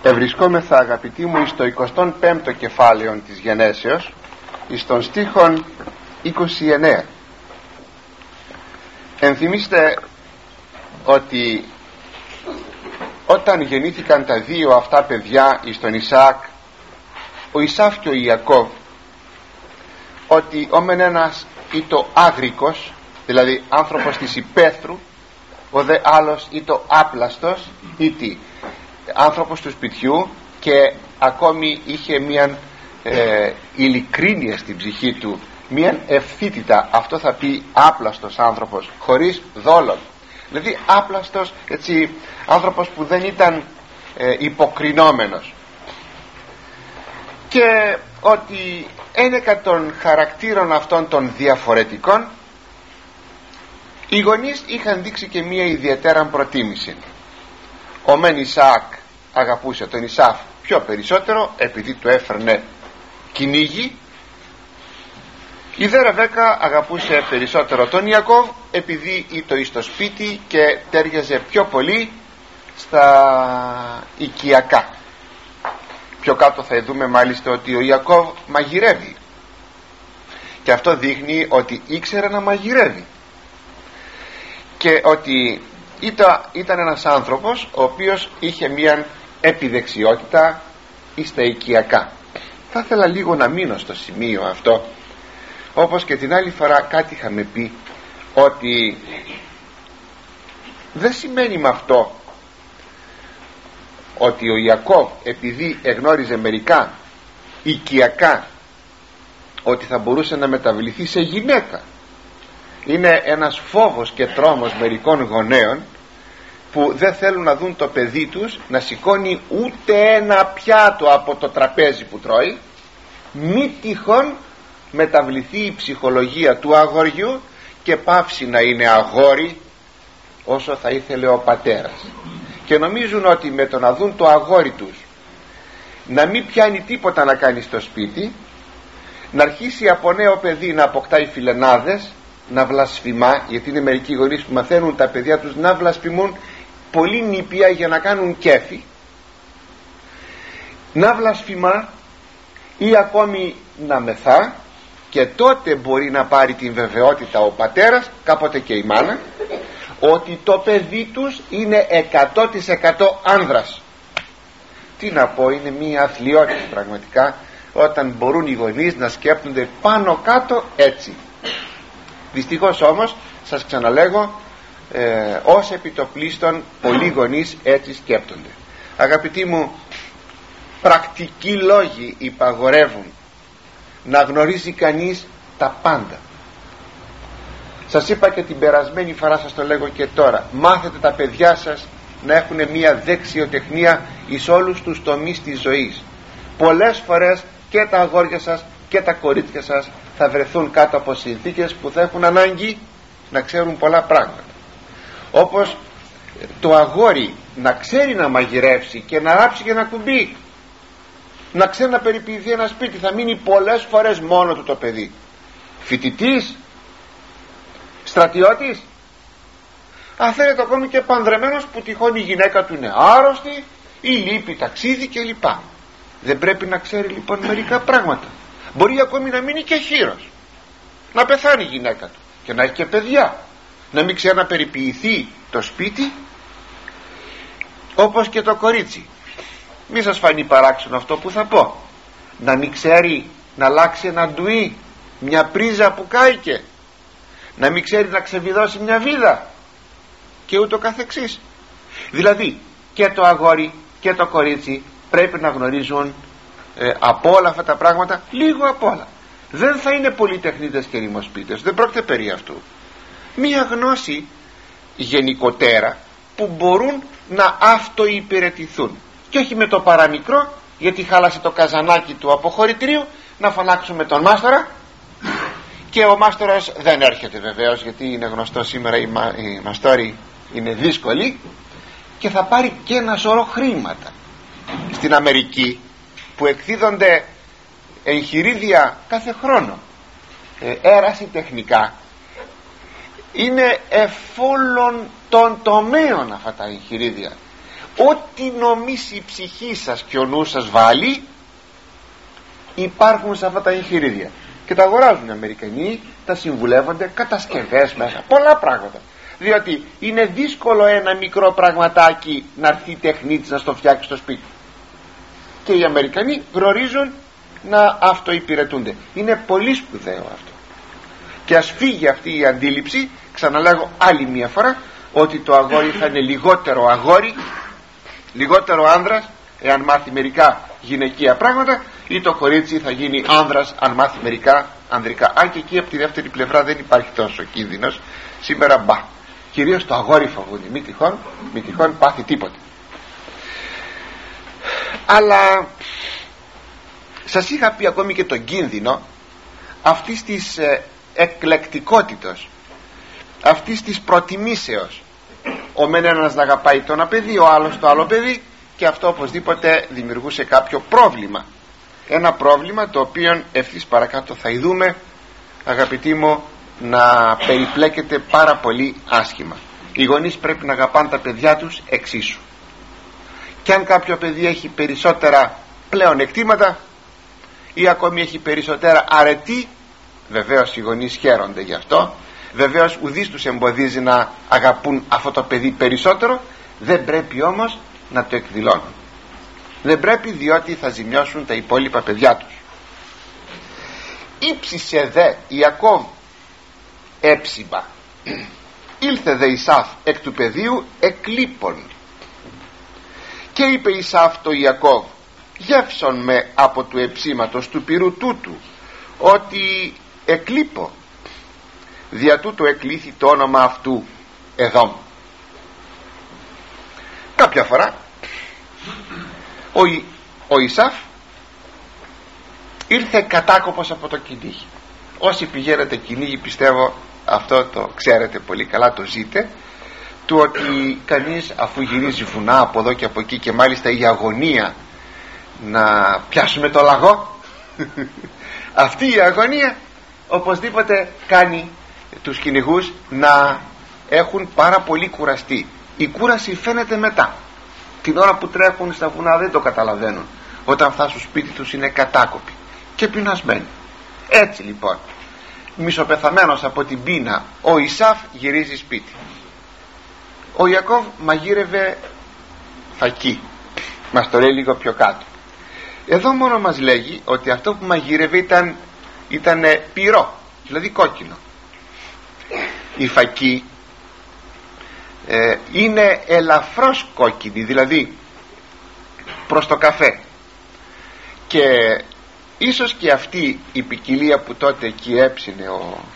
Ευρισκόμεθα, αγαπητοί μου, στο 25ο κεφάλαιο της Γενέσεως, εις των στίχων 29. Ενθυμίστε ότι όταν γεννήθηκαν τα δύο αυτά παιδιά εις τον Ισαάκ, ο Ισαύ και ο Ιακώβ, ότι ο μεν ένας ήτο άγρικος, δηλαδή άνθρωπος της υπαίθρου, ο δε άλλος ήτο άπλαστος, ήτι άνθρωπος του σπιτιού, και ακόμη είχε μια ειλικρίνεια στην ψυχή του, μια ευθύτητα. Αυτό θα πει άπλαστος άνθρωπος, χωρίς δόλον, δηλαδή άπλαστος, έτσι, άνθρωπος που δεν ήταν υποκρινόμενος. Και ότι ένεκα των χαρακτήρων αυτών των διαφορετικών, οι γονείς είχαν δείξει και μία ιδιαίτερα προτίμηση. Ο μεν Ισαάκ αγαπούσε τον Ισαύ πιο περισσότερο, επειδή του έφερνε κυνήγι. Η δε Ρεβέκα αγαπούσε περισσότερο τον Ιακώβ, επειδή ήτο εις το σπίτι και τέριαζε πιο πολύ στα οικιακά. Πιο κάτω θα δούμε μάλιστα ότι ο Ιακώβ μαγειρεύει, και αυτό δείχνει ότι ήξερε να μαγειρεύει, και ότι ήταν ένας άνθρωπος ο οποίος είχε μια επιδεξιότητα στα οικιακά. Θα ήθελα λίγο να μείνω στο σημείο αυτό, όπως και την άλλη φορά κάτι είχαμε πει, ότι δεν σημαίνει με αυτό ότι ο Ιακώβ, επειδή εγνώριζε μερικά οικιακά, ότι θα μπορούσε να μεταβληθεί σε γυναίκα. Είναι ένας φόβος και τρόμος μερικών γονέων που δεν θέλουν να δουν το παιδί τους να σηκώνει ούτε ένα πιάτο από το τραπέζι που τρώει, μη τυχόν μεταβληθεί η ψυχολογία του αγοριού και πάψει να είναι αγόρι όσο θα ήθελε ο πατέρας. Και νομίζουν ότι με το να δουν το αγόρι τους να μην πιάνει τίποτα να κάνει στο σπίτι, να αρχίσει από νέο παιδί να αποκτάει φιλενάδες, να βλασφημά, γιατί είναι μερικοί γονείς που μαθαίνουν τα παιδιά τους να βλασφημούν πολύ νήπια για να κάνουν κέφι, να βλασφημά ή ακόμη να μεθά, και τότε μπορεί να πάρει την βεβαιότητα ο πατέρας, κάποτε και η μάνα, ότι το παιδί τους είναι 100% άνδρας. Τι να πω, είναι μία αθλιότητα πραγματικά όταν μπορούν οι γονείς να σκέπτονται πάνω κάτω έτσι. Δυστυχώς όμως, σας ξαναλέγω, ως επιτοπλίστων πολλοί γονείς έτσι σκέπτονται. Αγαπητοί μου, πρακτικοί λόγοι υπαγορεύουν να γνωρίζει κανείς τα πάντα. Σας είπα και την περασμένη φορά, σας το λέγω και τώρα, μάθετε τα παιδιά σας να έχουν μια δεξιοτεχνία εις όλους τους τομείς της ζωής. Πολλές φορές και τα αγόρια σας και τα κορίτσια σας θα βρεθούν κάτω από συνθήκες που θα έχουν ανάγκη να ξέρουν πολλά πράγματα. Όπως το αγόρι να ξέρει να μαγειρεύσει και να ράψει και να κουμπεί, να ξέρει να περιποιηθεί ένα σπίτι, θα μείνει πολλές φορές μόνο του το παιδί. Φοιτητής, στρατιώτης, αφαίρεται ακόμη και πανδρεμένος που τυχόν η γυναίκα του είναι άρρωστη ή λείπει ταξίδι κλπ. Δεν πρέπει να ξέρει λοιπόν μερικά πράγματα. Μπορεί ακόμη να μείνει και χείρος, να πεθάνει η γυναίκα του και να έχει και παιδιά, να μην ξέρει να περιποιηθεί το σπίτι. Όπως και το κορίτσι, μη σας φανεί παράξενο αυτό που θα πω, να μην ξέρει να αλλάξει ένα ντουί, μια πρίζα που κάηκε, να μην ξέρει να ξεβιδώσει μια βίδα και ούτω καθεξής. Δηλαδή και το αγόρι και το κορίτσι πρέπει να γνωρίζουν από όλα αυτά τα πράγματα λίγο απ' όλα. Δεν θα είναι πολυτεχνίτες και ρημοσπίτες, δεν πρόκειται περί αυτού. Μία γνώση γενικότερα που μπορούν να αυτοϊπηρετηθούν, και όχι με το παραμικρό, γιατί χάλασε το καζανάκι του αποχωρητηρίου, να φωνάξουμε τον μάστορα, και ο μάστορας δεν έρχεται βεβαίως, γιατί είναι γνωστό σήμερα οι μαστόροι είναι δύσκολοι, και θα πάρει και ένα σωρό χρήματα. Στην Αμερική που εκδίδονται εγχειρίδια κάθε χρόνο, έραση τεχνικά, είναι εφόλων των τομέων αυτά τα εγχειρίδια. ό,τι νομίσει η ψυχή σας και ο νους σας βάλει, υπάρχουν σε αυτά τα εγχειρίδια και τα αγοράζουν οι Αμερικανοί, τα συμβουλεύονται, κατασκευές μέσα, πολλά πράγματα, διότι είναι δύσκολο ένα μικρό πραγματάκι να έρθει τεχνίτης να στο φτιάξει στο σπίτι, και οι Αμερικανοί γνωρίζουν να αυτοϋπηρετούνται. Είναι πολύ σπουδαίο αυτό, και ας φύγει αυτή η αντίληψη, ξαναλέγω άλλη μια φορά, ότι το αγόρι θα είναι λιγότερο αγόρι, λιγότερο άνδρας εάν μάθει μερικά γυναικεία πράγματα, ή το κορίτσι θα γίνει άνδρας αν μάθει μερικά ανδρικά. Αν και εκεί από τη δεύτερη πλευρά δεν υπάρχει τόσο κίνδυνος σήμερα, κυρίως το αγόρι φοβούνται, μη τυχόν πάθει τίποτε. Αλλά σας είχα πει ακόμη και τον κίνδυνο αυτής της εκλεκτικότητας, αυτής της προτιμήσεως. Ο μεν ένας να αγαπάει το ένα παιδί, ο άλλος το άλλο παιδί, και αυτό οπωσδήποτε δημιουργούσε κάποιο πρόβλημα, ένα πρόβλημα το οποίο ευθύς παρακάτω θα ειδούμε, αγαπητοί μου, να περιπλέκεται πάρα πολύ άσχημα. Οι γονείς πρέπει να αγαπάνε τα παιδιά τους εξίσου, και αν κάποιο παιδί έχει περισσότερα πλέον εκτήματα ή ακόμη έχει περισσότερα αρετή, βεβαίως οι γονείς χαίρονται γι' αυτό, βεβαίως ουδής τους εμποδίζει να αγαπούν αυτό το παιδί περισσότερο, δεν πρέπει όμως να το εκδηλώνουν, δεν πρέπει, διότι θα ζημιώσουν τα υπόλοιπα παιδιά τους. Ήψισε δε Ιακώβ έψιμα, ήλθε δε Ισάφ εκ του πεδίου εκλείπων, και είπε Ισάφ το Ιακώβ, γεύσον με από του εψίματος του πυρού τούτου, ότι εκλείπω, δια τούτου εκλήθη το όνομα αυτού Εδόμ. Κάποια φορά ο Ισάφ ήρθε κατάκοπος από το κυνήγι. Όσοι πηγαίνετε κυνήγι, πιστεύω αυτό το ξέρετε πολύ καλά, το ζείτε, του ότι κανείς αφού γυρίζει βουνά από εδώ και από εκεί, και μάλιστα η αγωνία να πιάσουμε το λαγό αυτή η αγωνία οπωσδήποτε κάνει τους κυνηγούς να έχουν πάρα πολύ κουραστεί. Η κούραση φαίνεται μετά, την ώρα που τρέχουν στα βουνά δεν το καταλαβαίνουν, όταν φτάσουν στο σπίτι τους είναι κατάκοποι και πεινασμένοι. Έτσι λοιπόν, μισοπεθαμένος από την πείνα, ο Ισάφ γυρίζει σπίτι. Ο Ιακώβ μαγείρευε φακί, μας το λέει λίγο πιο κάτω. Εδώ μόνο μας λέγει ότι αυτό που μαγείρευε ήταν πυρό, δηλαδή κόκκινο. Η φακί είναι ελαφρώς κόκκινη, δηλαδή προς το καφέ, και ίσως και αυτή η ποικιλία που τότε εκεί έψινε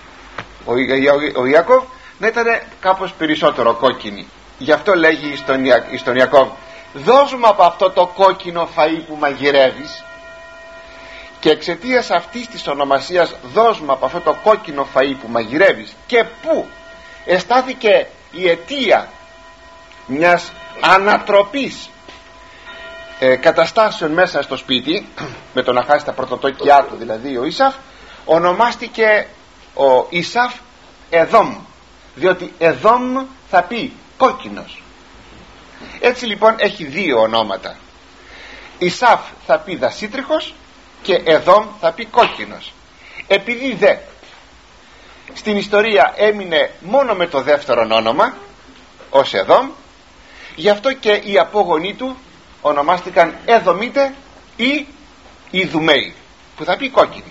ο Ιακώβ να ήταν κάπως περισσότερο κόκκινη. Γι' αυτό λέγει στον Ιακώβ, δώσ' μου από αυτό το κόκκινο φαΐ που μαγειρεύεις, και εξαιτίας αυτής της ονομασίας δώσ' μου από αυτό το κόκκινο φαΐ που μαγειρεύεις, και που εστάθηκε η αιτία μιας ανατροπής καταστάσεων μέσα στο σπίτι, με το να χάσει τα πρωτοτόκια του δηλαδή ο Ισάφ, ονομάστηκε ο Ισάφ Εδόμ, διότι Εδόμ θα πει κόκκινος. Έτσι λοιπόν έχει δύο ονόματα. Ισάφ θα πει δασίτριχος και Εδόμ θα πει κόκκινος. Επειδή δε στην ιστορία έμεινε μόνο με το δεύτερο όνομα ως Εδόμ, γι' αυτό και οι απόγονοί του ονομάστηκαν Εδωμίτε ή Ιδουμαίοι, που θα πει κόκκινη.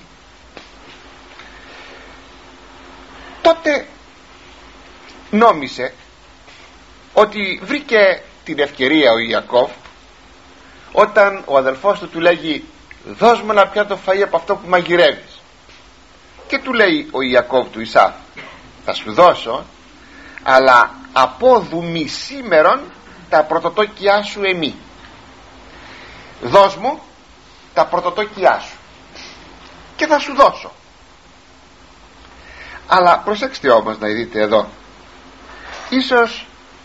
Τότε νόμισε ότι βρήκε την ευκαιρία ο Ιακώβ, όταν ο αδελφός του λέγει δώσ' μου ένα πιάτο φαΐ από αυτό που μαγειρεύεις, και του λέει ο Ιακώβ του Ισάφ, θα σου δώσω, αλλά απόδουμη σήμερον τα πρωτοτόκια σου εμεί. Δώσ' μου τα πρωτοτόκια σου και θα σου δώσω. Αλλά προσέξτε όμως να δείτε εδώ, ίσως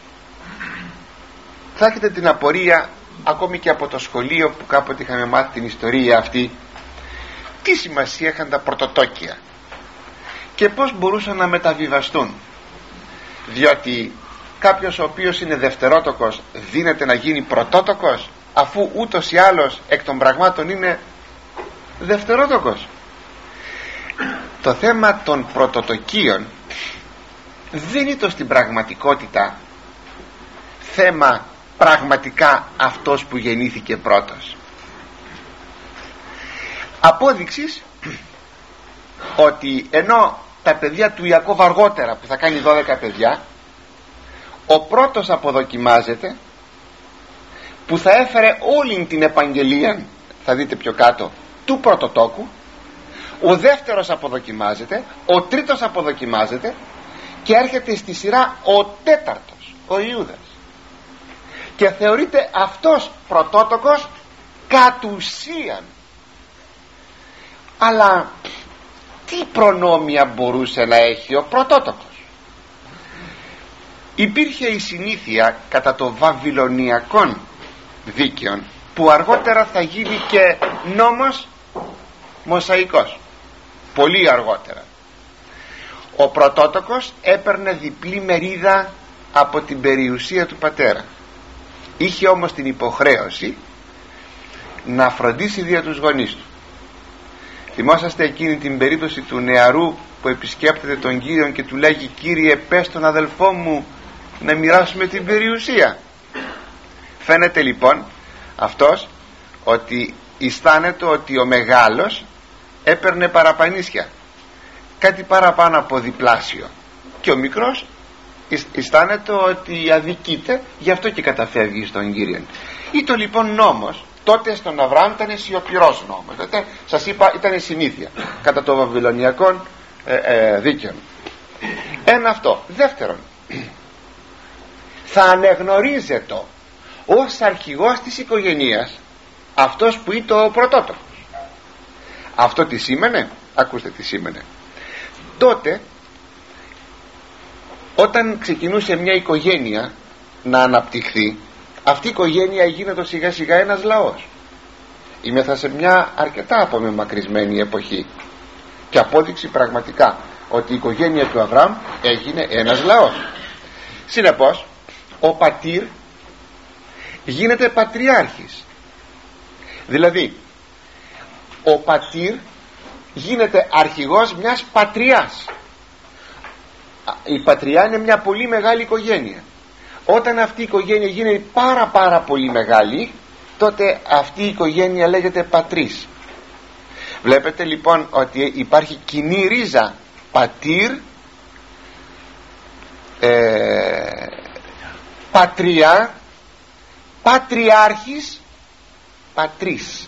θα έχετε την απορία ακόμη και από το σχολείο που κάποτε είχαμε μάθει την ιστορία αυτή, τι σημασία είχαν τα πρωτοτόκια και πώς μπορούσαν να μεταβιβαστούν, διότι κάποιος ο οποίος είναι δευτερότοκος δίνεται να γίνει πρωτότοκος, αφού ούτως ή άλλως εκ των πραγμάτων είναι δευτερότοκος? Το θέμα των πρωτοτοκίων δεν είναι το στην πραγματικότητα θέμα πραγματικά αυτός που γεννήθηκε πρώτος. Απόδειξης ότι ενώ τα παιδιά του Ιακώβ αργότερα, που θα κάνει 12 παιδιά, ο πρώτος αποδοκιμάζεται, που θα έφερε όλη την επαγγελία, θα δείτε πιο κάτω, του πρωτοτόκου. Ο δεύτερος αποδοκιμάζεται, ο τρίτος αποδοκιμάζεται, και έρχεται στη σειρά ο τέταρτος, ο Ιούδας, και θεωρείται αυτός πρωτότοκος κατ' ουσίαν. Αλλά τι προνόμια μπορούσε να έχει ο πρωτότοκος? Υπήρχε η συνήθεια κατά το βαβυλωνιακών δίκαιων, που αργότερα θα γίνει και νόμος μοσαϊκός, πολύ αργότερα. Ο πρωτότοκος έπαιρνε διπλή μερίδα από την περιουσία του πατέρα. Είχε όμως την υποχρέωση να φροντίσει δια τους γονείς του. Θυμόσαστε εκείνη την περίπτωση του νεαρού που επισκέπτεται τον Κύριον και του λέγει: Κύριε, πες τον αδελφό μου να μοιράσουμε την περιουσία. Φαίνεται λοιπόν αυτός ότι αισθάνεται ότι ο μεγάλος έπαιρνε παραπανίσια, κάτι παραπάνω από διπλάσιο, και ο μικρός αισθάνεται ότι αδικείται, γι' αυτό και καταφεύγει στον Κύριον. Ήτο λοιπόν νόμος. Τότε στον Αβραάμ ήταν σιωπηρός νόμος. Τότε σας είπα ήταν συνήθεια κατά το βαβυλωνιακών δίκαιων. Ένα αυτό. Δεύτερον, θα ανεγνωρίζεται ως αρχηγός της οικογένειας αυτός που ήταν ο πρωτότοκος. Αυτό τι σήμαινε? Ακούστε τι σήμαινε. Τότε, όταν ξεκινούσε μια οικογένεια να αναπτυχθεί, αυτή η οικογένεια γίνεται σιγά σιγά ένας λαός. Είμεθα σε μια αρκετά απομακρυσμένη εποχή, και απόδειξη πραγματικά ότι η οικογένεια του Αβραάμ έγινε ένας λαός. Συνεπώς ο πατήρ γίνεται πατριάρχης, δηλαδή ο πατήρ γίνεται αρχηγός μιας πατριάς. Η πατριά είναι μια πολύ μεγάλη οικογένεια. Όταν αυτή η οικογένεια γίνει πάρα πολύ μεγάλη, τότε αυτή η οικογένεια λέγεται πατρίς. Βλέπετε λοιπόν ότι υπάρχει κοινή ρίζα πατήρ, πατριά, πατριάρχης, πατρίς.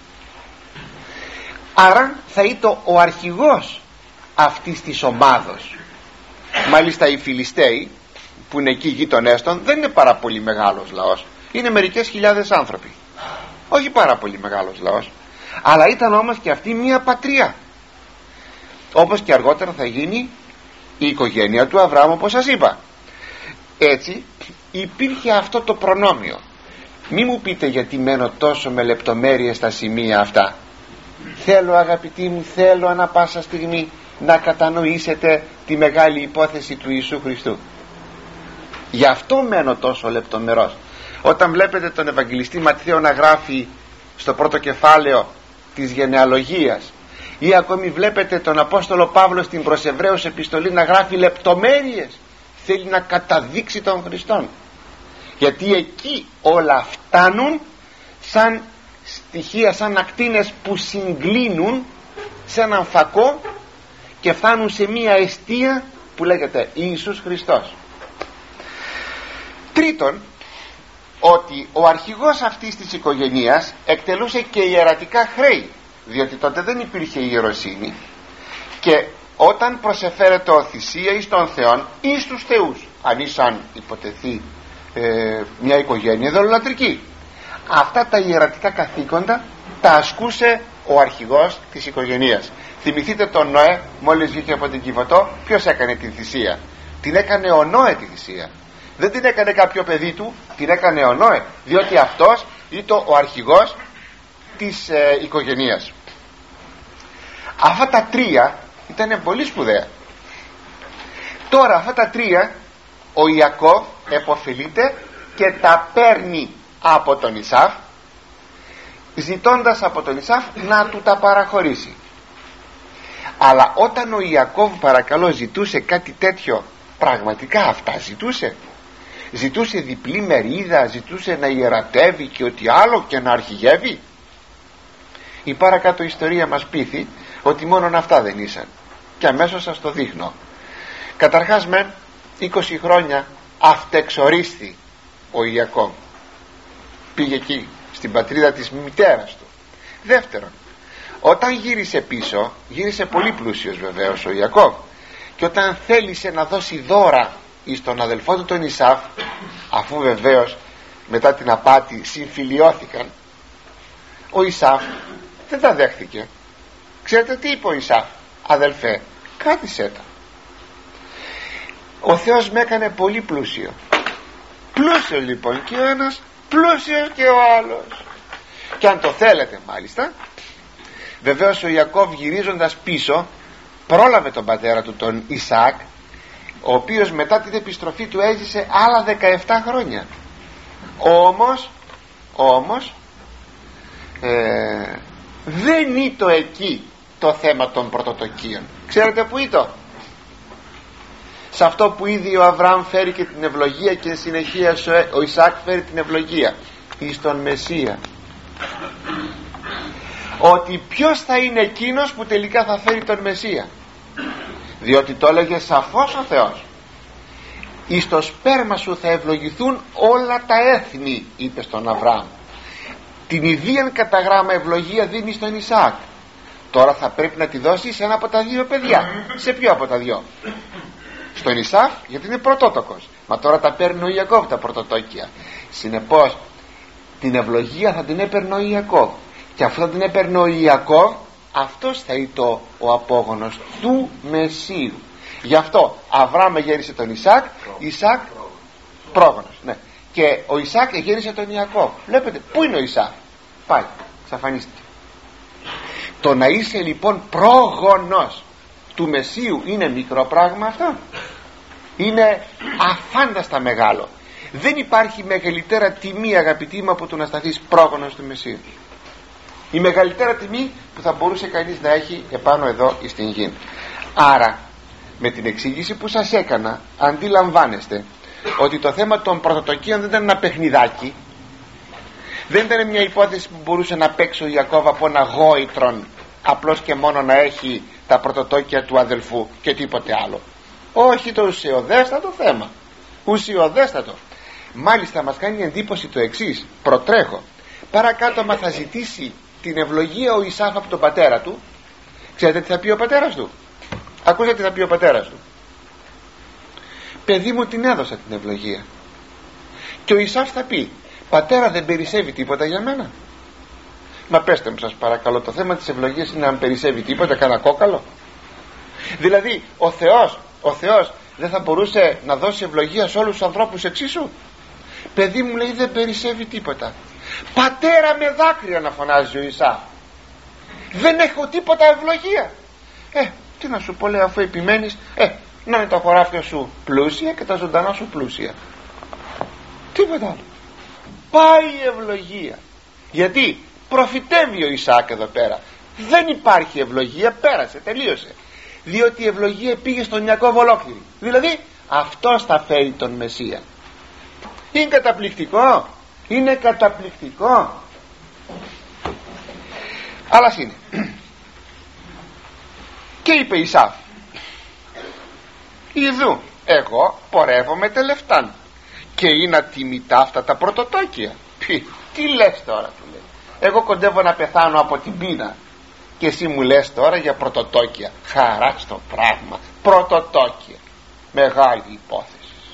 Άρα θα ήταν ο αρχηγός αυτής της ομάδος. Μάλιστα οι Φιλιστέοι που είναι εκεί γείτονές των δεν είναι πάρα πολύ μεγάλος λαός, είναι μερικές χιλιάδες άνθρωποι, όχι πάρα πολύ μεγάλος λαός, αλλά ήταν όμως και αυτή μια πατριά, όπως και αργότερα θα γίνει η οικογένεια του Αβραάμ, όπως σας είπα. Έτσι υπήρχε αυτό το προνόμιο. Μη μου πείτε γιατί μένω τόσο με λεπτομέρειες στα σημεία αυτά. Θέλω, αγαπητοί μου, θέλω ανά πάσα στιγμή να κατανοήσετε τη μεγάλη υπόθεση του Ιησού Χριστού. Γι' αυτό μένω τόσο λεπτομερός. Όταν βλέπετε τον Ευαγγελιστή Ματθαίο να γράφει στο πρώτο κεφάλαιο της γενεαλογίας, ή ακόμη βλέπετε τον Απόστολο Παύλο στην προς Εβραίους επιστολή να γράφει λεπτομέρειες, θέλει να καταδείξει τον Χριστόν, γιατί εκεί όλα φτάνουν σαν στοιχεία, σαν ακτίνες που συγκλίνουν σε έναν φακό και φτάνουν σε μία εστία που λέγεται Ιησούς Χριστός. Τρίτον, ότι ο αρχηγός αυτής της οικογένειας εκτελούσε και ιερατικά χρέη, διότι τότε δεν υπήρχε ιεροσύνη, και όταν προσεφέρεται θυσία εις των θεών ή στους θεούς, αν ήσαν υποτεθεί μια οικογένεια δολολατρική, αυτά τα ιερατικά καθήκοντα τα ασκούσε ο αρχηγός της οικογένειας. Θυμηθείτε τον Νοέ, μόλις βγήκε από την Κιβωτό, ποιος έκανε την θυσία? Την έκανε ο Νόε τη θυσία. Δεν την έκανε κάποιο παιδί του, την έκανε ο Νόε, διότι αυτός ήταν ο αρχηγός της οικογένειας. Αυτά τα τρία ήταν πολύ σπουδαία. Τώρα αυτά τα τρία ο Ιακώβ επωφελείται και τα παίρνει από τον Ισαύ, ζητώντας από τον Ισαύ να του τα παραχωρήσει. Αλλά όταν ο Ιακώβ, παρακαλώ, ζητούσε κάτι τέτοιο, πραγματικά αυτά ζητούσε διπλή μερίδα, ζητούσε να ιερατεύει και ό,τι άλλο και να αρχηγεύει. Η παρακάτω ιστορία μας πείθει ότι μόνον αυτά δεν ήσαν, και αμέσως σας το δείχνω. Καταρχάς με 20 χρόνια αυτεξορίστη ο Ιακώβ, πήγε εκεί στην πατρίδα της μητέρας του. Δεύτερον, όταν γύρισε πίσω, γύρισε πολύ πλούσιος βεβαίως ο Ιακώβ, και όταν θέλησε να δώσει δώρα εις τον αδελφό του τον Ισαύ, αφού βεβαίως μετά την απάτη συμφιλιώθηκαν, ο Ισαύ δεν τα δέχθηκε. Ξέρετε τι είπε ο Ισαύ? Αδελφέ, κράτησέ τα. Ο Θεός με έκανε πολύ πλούσιο. Πλούσιο λοιπόν και ο ένας, πλούσιο και ο άλλος. Και αν το θέλετε μάλιστα, βεβαίως ο Ιακώβ γυρίζοντας πίσω πρόλαβε τον πατέρα του τον Ισαάκ, ο οποίος μετά την επιστροφή του έζησε άλλα 17 χρόνια. Όμως δεν ήτο εκεί το θέμα των πρωτοτοκίων. Ξέρετε που ήτο? Σε αυτό που ήδη ο Αβραάμ φέρει και την ευλογία, και συνεχεία ο Ισαάκ φέρει την ευλογία εις τον Μεσσία. Ότι ποιος θα είναι εκείνος που τελικά θα φέρει τον Μεσσία? Διότι το έλεγε σαφώς ο Θεός. εις το σπέρμα σου θα ευλογηθούν όλα τα έθνη, είπε στον Αβραάμ. Την ιδίαν κατά γράμμα ευλογία δίνει στον Ισαάκ. Τώρα θα πρέπει να τη δώσει σε ένα από τα δύο παιδιά. Σε ποιο από τα δυο? Στον Ισαύ, γιατί είναι πρωτότοκος. Μα τώρα τα παίρνει ο Ιακώβ τα πρωτοτόκια. Συνεπώς την ευλογία θα την έπαιρνε ο Ιακώβ, και αυτό την έπαιρνε ο Ιακώβ, αυτός θα ήταν ο απόγονος του Μεσσίου. Γι' αυτό Αβραάμ γέρισε τον Ισαάκ, Ισαάκ πρόγονος, ναι. Και ο Ισαάκ γέρισε τον Ιακώβ. Βλέπετε πού είναι ο Ισαάκ? Πάει, εξαφανίστηκε. Το να είσαι λοιπόν πρόγονος του Μεσσίου είναι μικρό πράγμα αυτό? Είναι αφάνταστα μεγάλο. Δεν υπάρχει μεγαλύτερα τιμή, αγαπητοί μου, από το να σταθείς πρόγονος του Μεσσίου. Η μεγαλύτερα τιμή που θα μπορούσε κανείς να έχει επάνω εδώ στην γη. Άρα με την εξήγηση που σας έκανα αντιλαμβάνεστε ότι το θέμα των πρωτοτοκίων δεν ήταν ένα παιχνιδάκι, δεν ήταν μια υπόθεση που μπορούσε να παίξει ο Ιακώβ από ένα γόητρον, απλώς και μόνο να έχει τα πρωτοτόκια του αδελφού και τίποτε άλλο. Όχι, το ουσιοδέστατο θέμα, ουσιοδέστατο. Μάλιστα μας κάνει εντύπωση το εξής, προτρέχω. Παρακάτω μα θα ζητήσει την ευλογία ο Ισαύ από τον πατέρα του. Ξέρετε τι θα πει ο πατέρας του? Ακούσατε τι θα πει ο πατέρας του? Παιδί μου, την έδωσα την ευλογία. Και ο Ισαύ θα πει, πατέρα, δεν περισσεύει τίποτα για μένα? Μα πέστε μου σας παρακαλώ, το θέμα της ευλογίας είναι αν περισσεύει τίποτα, κανένα κόκαλο? Δηλαδή ο Θεός δεν θα μπορούσε να δώσει ευλογία σε όλους τους ανθρώπους εξίσου? Παιδί μου, λέει, δεν περισσεύει τίποτα. Πατέρα, με δάκρυα να φωνάζει ο Ισαύ, δεν έχω τίποτα ευλογία. Τι να σου πω, λέει, αφού επιμένεις, να είναι τα χωράφια σου πλούσια και τα ζωντανά σου πλούσια. Τίποτα άλλο. Πάει η ευλογία. Γιατί προφητεύει ο Ισαάκ εδώ πέρα. Δεν υπάρχει ευλογία, πέρασε, τελείωσε. Διότι η ευλογία πήγε στον Ιακώβ ολόκληρη. Δηλαδή αυτός θα φέρει τον Μεσσία. Είναι καταπληκτικό. Είναι καταπληκτικό. Αλλά είναι. Και είπε Ισαύ, ιδού εγώ πορεύομαι τελευτάν και είναι ατιμητά αυτά τα πρωτοτόκια. Τι λες τώρα, του λέει, εγώ κοντεύω να πεθάνω από την πείνα και εσύ μου λες τώρα για πρωτοτόκια? Χαρά στο πράγμα, πρωτοτόκια, μεγάλη υπόθεση.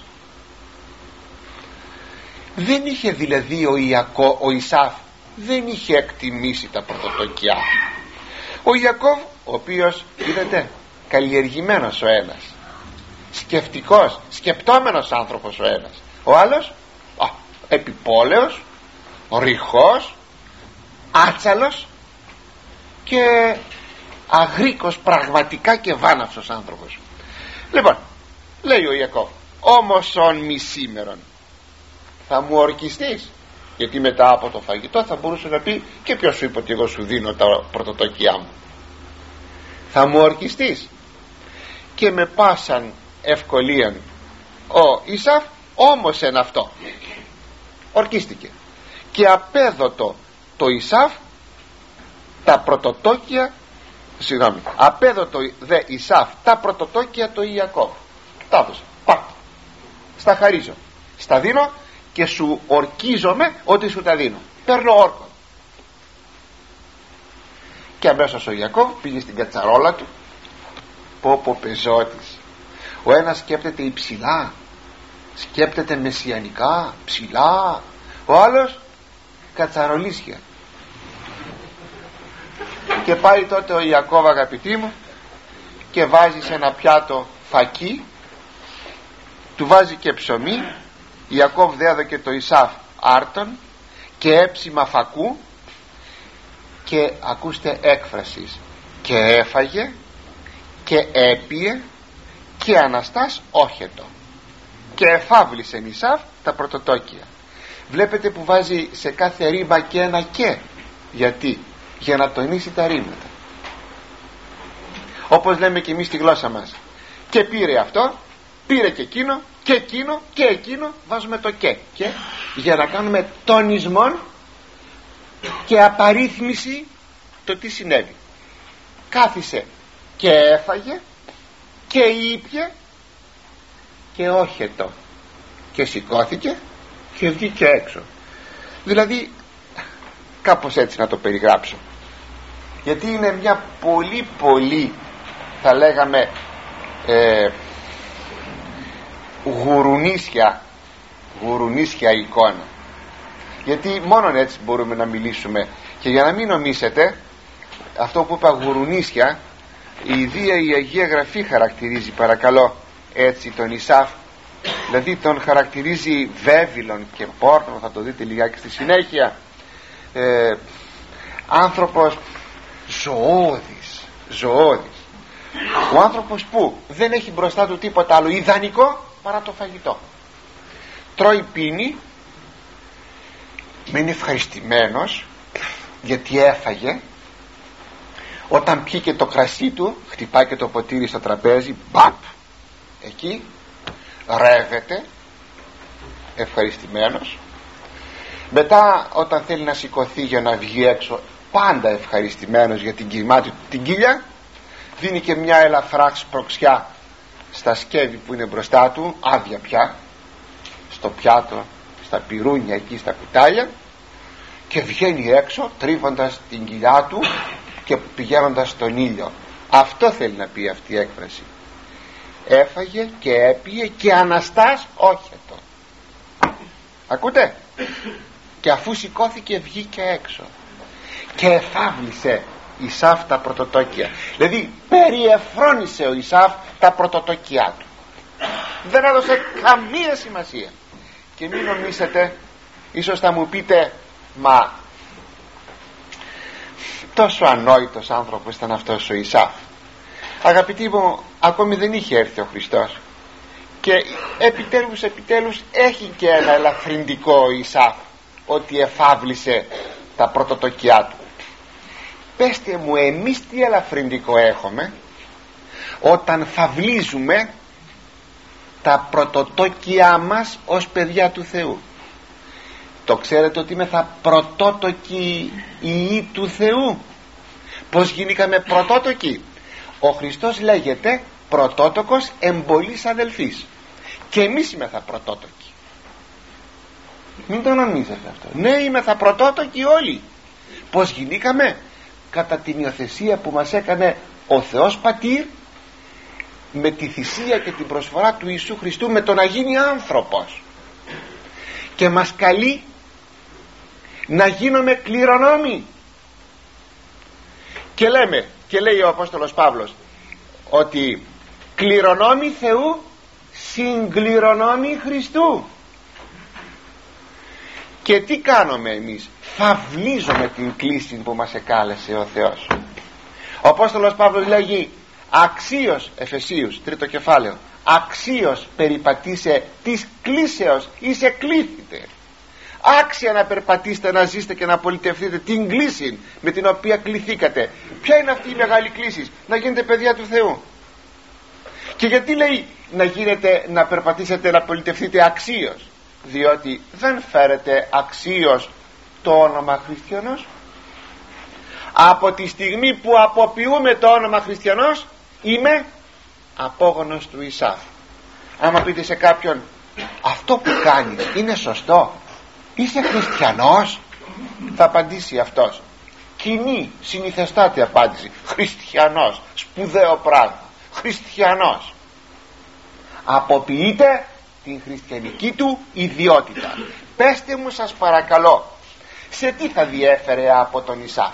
Δεν είχε δηλαδή ο Ισαύ δεν είχε εκτιμήσει τα πρωτοτόκια. Ο Ιακώβ, ο οποίος, είδατε, καλλιεργημένος ο ένας, σκεφτικός, σκεπτόμενος άνθρωπος ο ένας, ο άλλος επιπόλαιος, ρηχός, άτσαλος και αγρίκος, πραγματικά και βάναυσος άνθρωπος. Λοιπόν, λέει ο Ιακώβ, όμως όν μη σήμερον, θα μου ορκιστείς? Γιατί μετά από το φαγητό θα μπορούσε να πει, και ποιος σου είπε ότι εγώ σου δίνω τα πρωτοτόκια μου? Θα μου ορκιστείς? Και με πάσαν ευκολίαν ο Ισαύ όμως εν αυτό ορκίστηκε, και απέδωτο το Ισαύ τα πρωτοτόκια, απέδωτο δε Ισαύ τα πρωτοτόκια το Ιακώβ. Τα έδωσε, στα χαρίζω, στα δίνω και σου ορκίζομαι ότι σου τα δίνω, παίρνω όρκο. Και αμέσως ο Ιακώβ πήγε στην κατσαρόλα του, πω πεζότης. Ο ένας σκέπτεται υψηλά, σκέπτεται μεσιανικά, ψηλά, ο άλλος κατσαρολίσια. Και πάει τότε ο Ιακώβ, αγαπητοί μου, και βάζει σε ένα πιάτο φακί, του βάζει και ψωμί. Ιακώβ δέδωκε το Ισαύ άρτον και έψιμα φακού, και ακούστε έκφρασης, και έφαγε και έπιε και αναστάς όχετο, και εφάβλησεν Ισαύ τα πρωτοτόκια. Βλέπετε που βάζει σε κάθε ρήμα και ένα και. Γιατί? Για να τονίσει τα ρήματα, όπως λέμε και εμείς στη γλώσσα μας. Και πήρε αυτό, πήρε και εκείνο, και εκείνο και εκείνο, βάζουμε το και για να κάνουμε τονισμό και απαρίθμηση το τι συνέβη. Κάθισε και έφαγε και ήπια και όχετο, και σηκώθηκε και βγήκε έξω. Δηλαδή κάπως έτσι να το περιγράψω, γιατί είναι μια πολύ θα λέγαμε γουρουνίσια εικόνα, γιατί μόνον έτσι μπορούμε να μιλήσουμε. Και για να μην νομίσετε, αυτό που είπα γουρουνίσια, η Ιδία η Αγία Γραφή χαρακτηρίζει, παρακαλώ, έτσι τον Ισαύ. Δηλαδή τον χαρακτηρίζει βέβυλον και πόρνο, θα το δείτε λιγάκι στη συνέχεια, άνθρωπος ζωώδης. Ο άνθρωπος που δεν έχει μπροστά του τίποτα άλλο ιδανικό παρά το φαγητό. Τρώει, πίνει, μένει ευχαριστημένος γιατί έφαγε. Όταν πιει το κρασί του, χτυπάει και το ποτήρι στο τραπέζι, μπαπ, εκεί ρεύεται ευχαριστημένος. Μετά όταν θέλει να σηκωθεί για να βγει έξω, πάντα ευχαριστημένος για την κοιμάτη την κοιλιά, δίνει και μια ελαφρά σπροξιά στα σκεύη που είναι μπροστά του, άδεια πια, στο πιάτο, στα πυρούνια εκεί, στα κουτάλια, και βγαίνει έξω τρίβοντας την κοιλιά του και πηγαίνοντας στον ήλιο. Αυτό θέλει να πει αυτή η έκφραση. Έφαγε και έπιε και αναστάς όχετο. Ακούτε? Και αφού σηκώθηκε βγήκε έξω και εφάβλησε Ισαύ τα πρωτοτόκια. Δηλαδή περιεφρόνησε ο Ισαύ τα πρωτοτόκια του, δεν έδωσε καμία σημασία. Και μην νομίσετε, ίσως θα μου πείτε, μα τόσο ανόητος άνθρωπος ήταν αυτός ο Ισαύ. Αγαπητοί μου, ακόμη δεν είχε έρθει ο Χριστός, και επιτέλους έχει και ένα ελαφρυντικό Ισαύ, ότι εφάβλησε τα πρωτοτόκια του. Πέστε μου, εμείς τι ελαφρυντικό έχουμε όταν φαυλίζουμε τα πρωτοτόκια μας ως παιδιά του Θεού? Το ξέρετε ότι είμαστε πρωτότοκοι ιοί του Θεού? Πως γίνηκαμε πρωτότοκοι? Ο Χριστός λέγεται πρωτότοκος εμπολής αδελφής, και εμείς είμεθα πρωτότοκοι. Μην το νομίζετε αυτό. Ναι, είμεθα πρωτότοκοι όλοι. Πως γίνηκαμε? Κατά την υιοθεσία που μας έκανε ο Θεός Πατήρ, με τη θυσία και την προσφορά του Ιησού Χριστού, με το να γίνει άνθρωπος, και μας καλεί να γίνουμε κληρονόμοι. Και λέμε, και λέει ο Απόστολος Παύλος, ότι κληρονόμοι Θεού, συγκληρονόμοι Χριστού. Και τι κάνουμε εμείς? Φαυλίζουμε την κλίση που μας εκάλεσε ο Θεός. Ο Απόστολος Παύλος λέγει αξίως, Εφεσίους 3ο κεφάλαιο, αξίως περιπατήσε της κλίσεως, είσαι κλήθητε. Άξια να περπατήσετε, να ζήσετε και να πολιτευτείτε την κλίση με την οποία κληθήκατε. Ποια είναι αυτή η μεγάλη κλίση? Να γίνετε παιδιά του Θεού. Και γιατί λέει να περπατήσετε, να πολιτευτείτε αξίως? Διότι δεν φέρετε αξίως το όνομα χριστιανός. Από τη στιγμή που αποποιούμε το όνομα χριστιανός, είμαι απόγονος του Ισαύ. Άμα πείτε σε κάποιον, αυτό που κάνεις είναι σωστό, είσαι χριστιανός, θα απαντήσει αυτός, κοινή συνηθεστάτη απάντηση, χριστιανός, σπουδαίο πράγμα, χριστιανός. Αποποιείται την χριστιανική του ιδιότητα. Πέστε μου σας παρακαλώ, σε τι θα διέφερε από τον Ισαύ?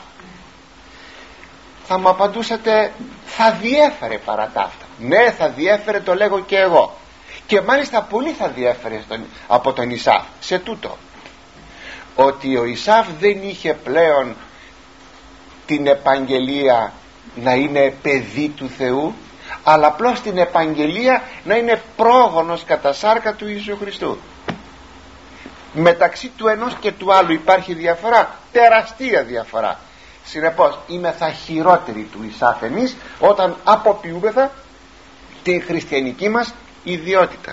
Θα μου απαντούσατε, θα διέφερε παρά τα αυτά. Ναι, θα διέφερε, το λέγω και εγώ, και μάλιστα πολύ θα διέφερε από τον Ισαύ. Σε τούτο, ότι ο Ισαύ δεν είχε πλέον την επαγγελία να είναι παιδί του Θεού, αλλά απλώς την επαγγελία να είναι πρόγονος κατά σάρκα του Ιησού Χριστού. Μεταξύ του ενός και του άλλου υπάρχει διαφορά, τεραστία διαφορά. Συνεπώς είμεθα χειρότεροι του Ισαύ εμείς όταν αποποιούμεθα την χριστιανική μας ιδιότητα.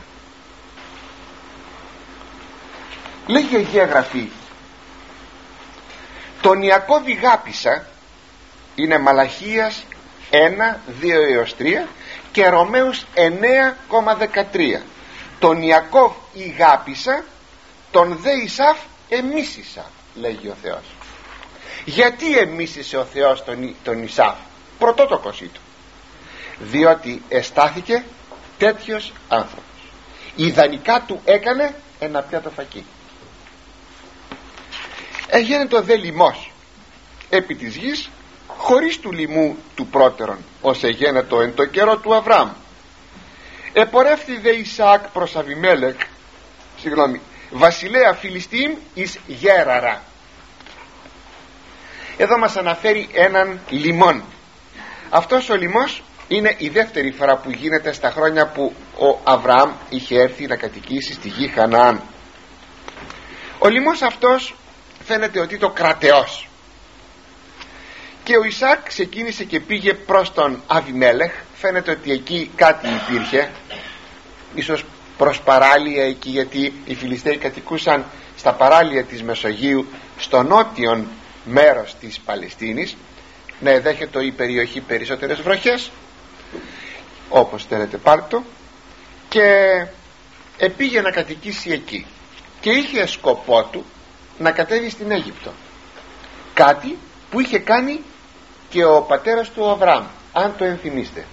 Λέγει η Αγία Γραφή, τον Ιακώβ ηγάπησα, είναι Μαλαχίας 1, 2 έως 3 και Ρωμαίους 9,13. Τον Ιακώβ ηγάπησα, τον δε Ισαύ εμίσησα, λέγει ο Θεός. Γιατί εμίσησε ο Θεός τον Ισαύ? Πρωτότοκος του, διότι εστάθηκε τέτοιος άνθρωπος. Ιδανικά του έκανε ένα πιάτο φακί. Έγινε το δε λιμός επί της γης, χωρίς του λιμού του πρώτερον, ως εγένετο εν το καιρό του Αβραάμ. Επορεύθη δε Ισαάκ προς Αβιμέλεκ, βασιλέα Φιλιστήμ εις Γέραρα. Εδώ μας αναφέρει έναν λιμόν. Αυτός ο λιμός είναι η δεύτερη φορά που γίνεται στα χρόνια που ο Αβραάμ είχε έρθει να κατοικήσει στη γη Χαναάν. Ο λιμός αυτός φαίνεται ότι το κρατεός, και ο Ισαάκ ξεκίνησε και πήγε προς τον Αβιμέλεχ. Φαίνεται ότι εκεί κάτι υπήρχε, ίσως προς παράλια εκεί, γιατί οι Φιλιστέοι κατοικούσαν στα παράλια της Μεσογείου, στο νότιον μέρος της Παλαιστίνης, να εδέχεται η περιοχή περισσότερες βροχές, όπως θέλετε πάρτο, και επήγε να κατοικήσει εκεί και είχε σκοπό του να κατέβει στην Αίγυπτο, κάτι που είχε κάνει και ο πατέρας του Αβραάμ, αν το ενθυμίστε.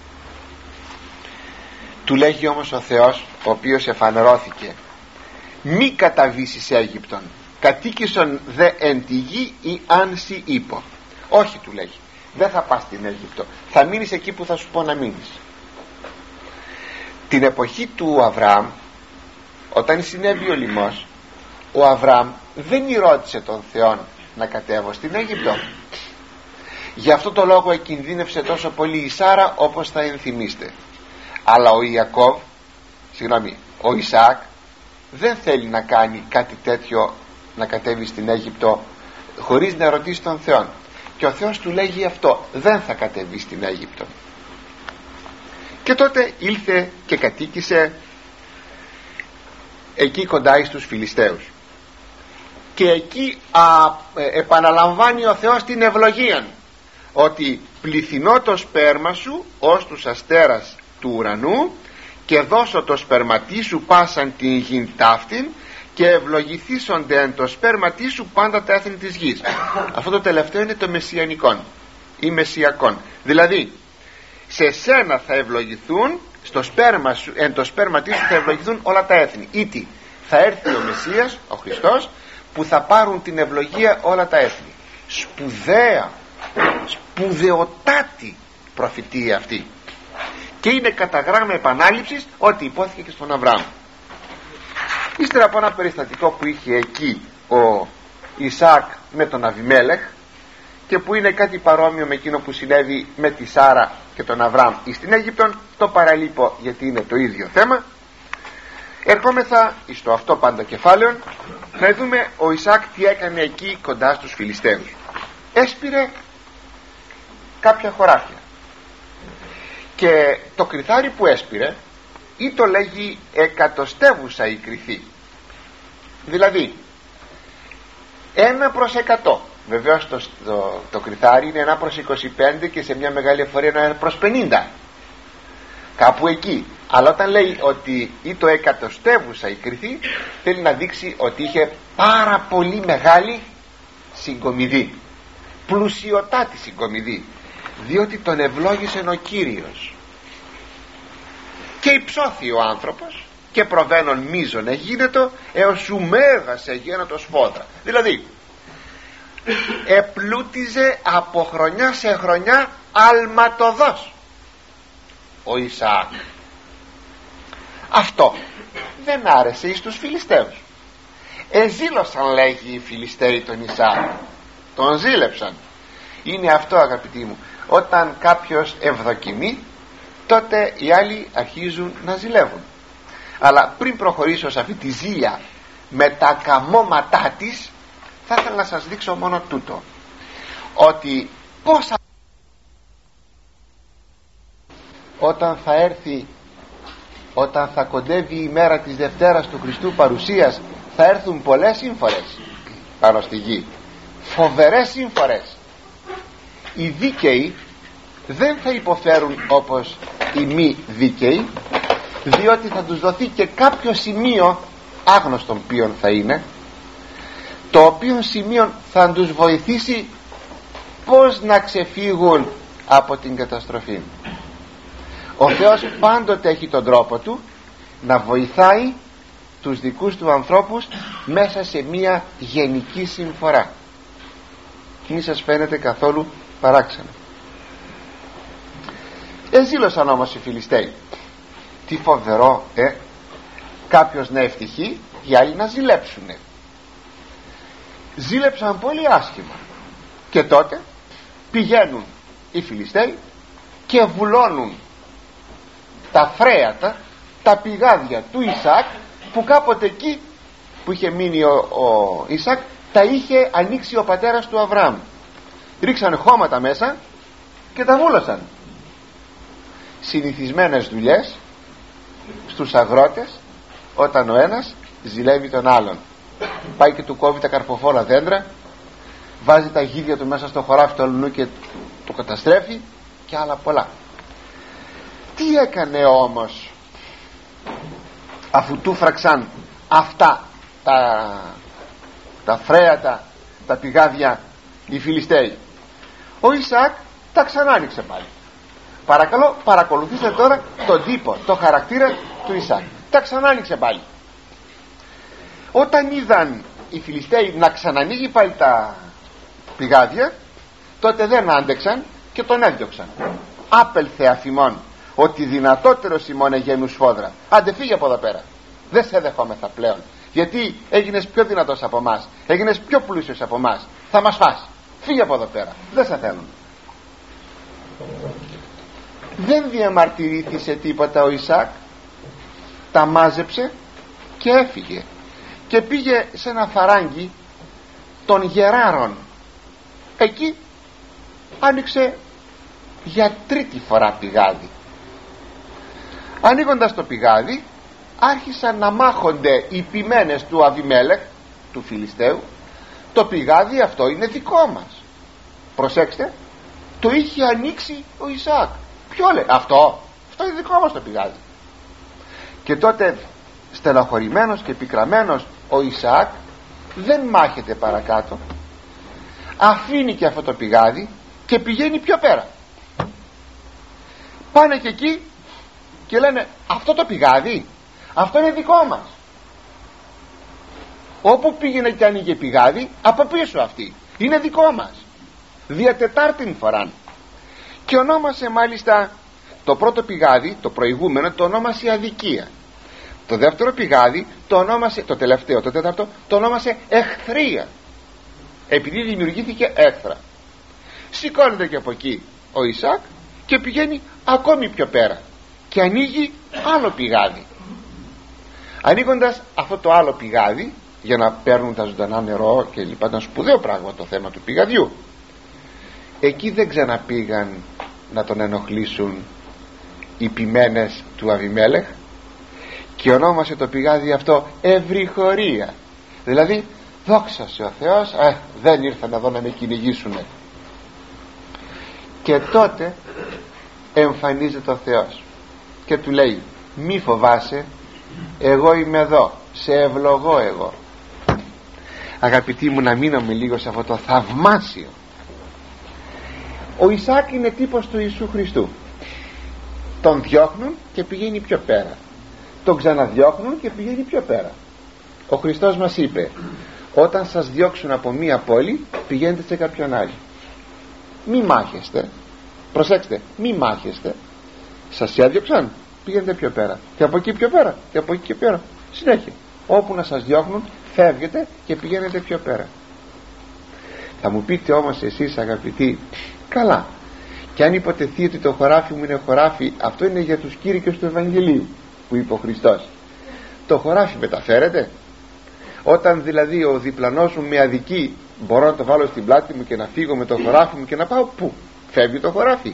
Του λέγει όμως ο Θεός, ο οποίος εφανερώθηκε, μη καταβήσεις σε Αίγυπτον, κατοίκησον δε εν τη γη ή αν σοι είπω. Όχι, του λέγει, δεν θα πας στην Αίγυπτο, θα μείνεις εκεί που θα σου πω να μείνεις. Την εποχή του Αβραάμ, όταν συνέβη ο λιμός, ο Αβραάμ δεν ρώτησε τον Θεό να κατέβω στην Αίγυπτο. Γι' αυτό το λόγο εκινδύνευσε τόσο πολύ η Σάρα, όπως θα ενθυμίστε. Αλλά ο Ισαάκ δεν θέλει να κάνει κάτι τέτοιο, να κατέβει στην Αίγυπτο χωρίς να ρωτήσει τον Θεό, και ο Θεός του λέγει αυτό, δεν θα κατέβει στην Αίγυπτο. Και τότε ήλθε και κατοίκησε εκεί κοντά στους Φιλιστέους, και εκεί επαναλαμβάνει ο Θεός την ευλογία, ότι πληθυνώ το σπέρμα σου ως τους αστέρας του ουρανού, και δώσω το σπερματί σου πάσαν την γην ταύτην, και ευλογηθήσονται εν το σπέρματί σου πάντα τα έθνη της γης. Αυτό το τελευταίο είναι το μεσιανικό ή μεσιακόν, δηλαδή σε σένα θα ευλογηθούν, στο σπέρμα σου, εν το σπέρματί σου θα ευλογηθούν όλα τα έθνη. Ήτι θα έρθει ο Μεσσίας, ο Χριστός, που θα πάρουν την ευλογία όλα τα έθνη. Σπουδαιοτάτη προφητεία αυτή, και είναι κατά γράμμα επανάληψης ότι υπόθηκε και στον Αβραάμ. Ύστερα από ένα περιστατικό που είχε εκεί ο Ισαάκ με τον Αβιμέλεχ, και που είναι κάτι παρόμοιο με εκείνο που συνέβη με τη Σάρα και τον Αβραάμ στην Αίγυπτον. Το παραλείπω γιατί είναι το ίδιο θέμα. Ερχόμεθα στο αυτό πάντα κεφάλαιο να δούμε ο Ισαάκ τι έκανε εκεί κοντά στους Φιλιστέους. Έσπηρε κάποια χωράφια και το κρυθάρι που έσπηρε ή το λέγει εκατοστεύουσα η κρυθή, δηλαδή 1/100. Βεβαίως το κρυθάρι είναι 1/25 και σε μια μεγάλη εφορία 1/50, κάπου εκεί. Αλλά όταν λέει ότι ή το εκατοστεύουσα η κρυθή, θέλει να δείξει ότι είχε πάρα πολύ μεγάλη συγκομιδή, πλουσιωτάτη συγκομιδή, διότι τον ευλόγησε ο Κύριος. Και υψώθη ο άνθρωπος και προβαίνον μείζον εγίνετο έως σου μέγασε γένετος φόδρα. Δηλαδή επλούτιζε από χρονιά σε χρονιά αλματοδός ο Ισαάκ. Αυτό δεν άρεσε εις τους Φιλιστέους. Εζήλωσαν, λέγει, οι Φιλιστέοι τον Ισαάκ, τον ζήλεψαν. Είναι αυτό, αγαπητοί μου, όταν κάποιος ευδοκιμεί, τότε οι άλλοι αρχίζουν να ζηλεύουν. Αλλά πριν προχωρήσω σε αυτή τη ζήλια με τα καμώματά της, θα ήθελα να σας δείξω μόνο τούτο, ότι πόσα όταν θα κοντεύει η μέρα της Δευτέρας του Χριστού παρουσίας, θα έρθουν πολλές σύμφορες πάνω στη γη, φοβερές σύμφορες. Οι δίκαιοι δεν θα υποφέρουν όπως οι μη δίκαιοι, διότι θα τους δοθεί και κάποιο σημείο, άγνωστον ποιον θα είναι, το οποίο σημείο θα τους βοηθήσει πώς να ξεφύγουν από την καταστροφή. Ο Θεός πάντοτε έχει τον τρόπο του να βοηθάει τους δικούς του ανθρώπους μέσα σε μια γενική συμφορά. Μη σας φαίνεται καθόλου παράξενο. Εζήλωσαν όμως οι Φιλιστέοι. Τι φοβερό, κάποιος να ευτυχεί, οι άλλοι να ζηλέψουνε. Ζήλεψαν πολύ άσχημα. Και τότε πηγαίνουν οι Φιλιστέοι και βουλώνουν τα φρέατα, τα πηγάδια του Ισαάκ, που κάποτε εκεί που είχε μείνει ο Ισαάκ τα είχε ανοίξει ο πατέρας του Αβραάμ. Ρίξαν χώματα μέσα και τα βούλωσαν. Συνηθισμένες δουλειές στους αγρότες, όταν ο ένας ζηλεύει τον άλλον. Πάει και του κόβει τα καρποφόρα δέντρα, βάζει τα γίδια του μέσα στο χωράφι του αλουνού και το καταστρέφει, και άλλα πολλά. Τι έκανε όμως αφού του φραξαν αυτά τα φρέατα, τα πηγάδια, οι Φιλιστέοι? Ο Ισαάκ τα ξανά άνοιξε πάλι. Παρακαλώ, παρακολουθήστε τώρα τον τύπο, το χαρακτήρα του Ισαάκ. Τα ξανά άνοιξε πάλι. Όταν είδαν οι Φιλιστέοι να ξανανοίγει πάλι τα πηγάδια, τότε δεν άντεξαν και τον έδιωξαν. Άπελθε αφημών, ότι δυνατότερος ημών εγένου σφόδρα. Άντε φύγε από εδώ πέρα, δεν σε δεχόμεθα πλέον, γιατί έγινες πιο δυνατός από μας, έγινες πιο πλούσιος από μας, θα μας φας, φύγε από εδώ πέρα, δεν σε θέλουν. Δεν διαμαρτυρήθησε τίποτα ο Ισαάκ, τα μάζεψε και έφυγε και πήγε σε ένα φαράγγι των Γεράρων. Εκεί άνοιξε για τρίτη φορά πηγάδι. Ανοίγοντας το πηγάδι, άρχισαν να μάχονται οι ποιμένες του Αβιμέλεχ, του Φιλιστέου. Το πηγάδι αυτό είναι δικό μας. Προσέξτε, το είχε ανοίξει ο Ισαάκ. Ποιο λέει? Αυτό είναι δικό μας το πηγάδι. Και τότε στεναχωρημένος και πικραμένος ο Ισαάκ δεν μάχεται παρακάτω, αφήνει και αυτό το πηγάδι και πηγαίνει πιο πέρα. Πάνε και εκεί και λένε, αυτό το πηγάδι, αυτό είναι δικό μας. Όπου πήγαινε και άνοιγε πηγάδι, από πίσω αυτή είναι δικό μας. Δια τετάρτην φοράν. Και ονόμασε μάλιστα το πρώτο πηγάδι, το προηγούμενο, το ονόμασε αδικία. Το δεύτερο πηγάδι το ονόμασε, το τελευταίο, το τέταρτο, το ονόμασε εχθρία, επειδή δημιουργήθηκε έχθρα. Σηκώνεται και από εκεί ο Ισαάκ και πηγαίνει ακόμη πιο πέρα και ανοίγει άλλο πηγάδι. Ανοίγοντας αυτό το άλλο πηγάδι για να παίρνουν τα ζωντανά νερό και λοιπά, ένα σπουδαίο πράγμα το θέμα του πηγαδιού, εκεί δεν ξαναπήγαν να τον ενοχλήσουν οι ποιμένες του Αβιμέλεχ και ονόμασε το πηγάδι αυτό Ευρυχωρία, δηλαδή δόξα σε ο Θεός, δεν ήρθαν εδώ να με κυνηγήσουνε. Και τότε εμφανίζεται ο Θεός και του λέει μη φοβάσαι, εγώ είμαι εδώ, σε ευλογώ εγώ. Αγαπητοί μου, να μείνουμε λίγο σε αυτό το θαυμάσιο. Ο Ισαάκ είναι τύπος του Ιησού Χριστού. Τον διώχνουν και πηγαίνει πιο πέρα, τον ξαναδιώχνουν και πηγαίνει πιο πέρα. Ο Χριστός μας είπε όταν σας διώξουν από μία πόλη πηγαίνετε σε κάποιον άλλη. Μη μάχεστε, προσέξτε, μη μάχεστε. Σας έδιωξαν, πηγαίνετε πιο πέρα και από εκεί πιο πέρα και από εκεί και πέρα, συνέχεια. Όπου να σας διώχνουν φεύγετε και πηγαίνετε πιο πέρα. Θα μου πείτε όμως εσείς αγαπητοί, καλά, και αν υποτεθεί ότι το χωράφι μου είναι χωράφι, αυτό είναι για τους κήρυκες του Ευαγγελίου που είπε ο Χριστός. Το χωράφι μεταφέρεται? Όταν δηλαδή ο διπλανός μου με αδικεί, μπορώ να το βάλω στην πλάτη μου και να φύγω με το χωράφι μου και να πάω πού? Φεύγει το χωράφι?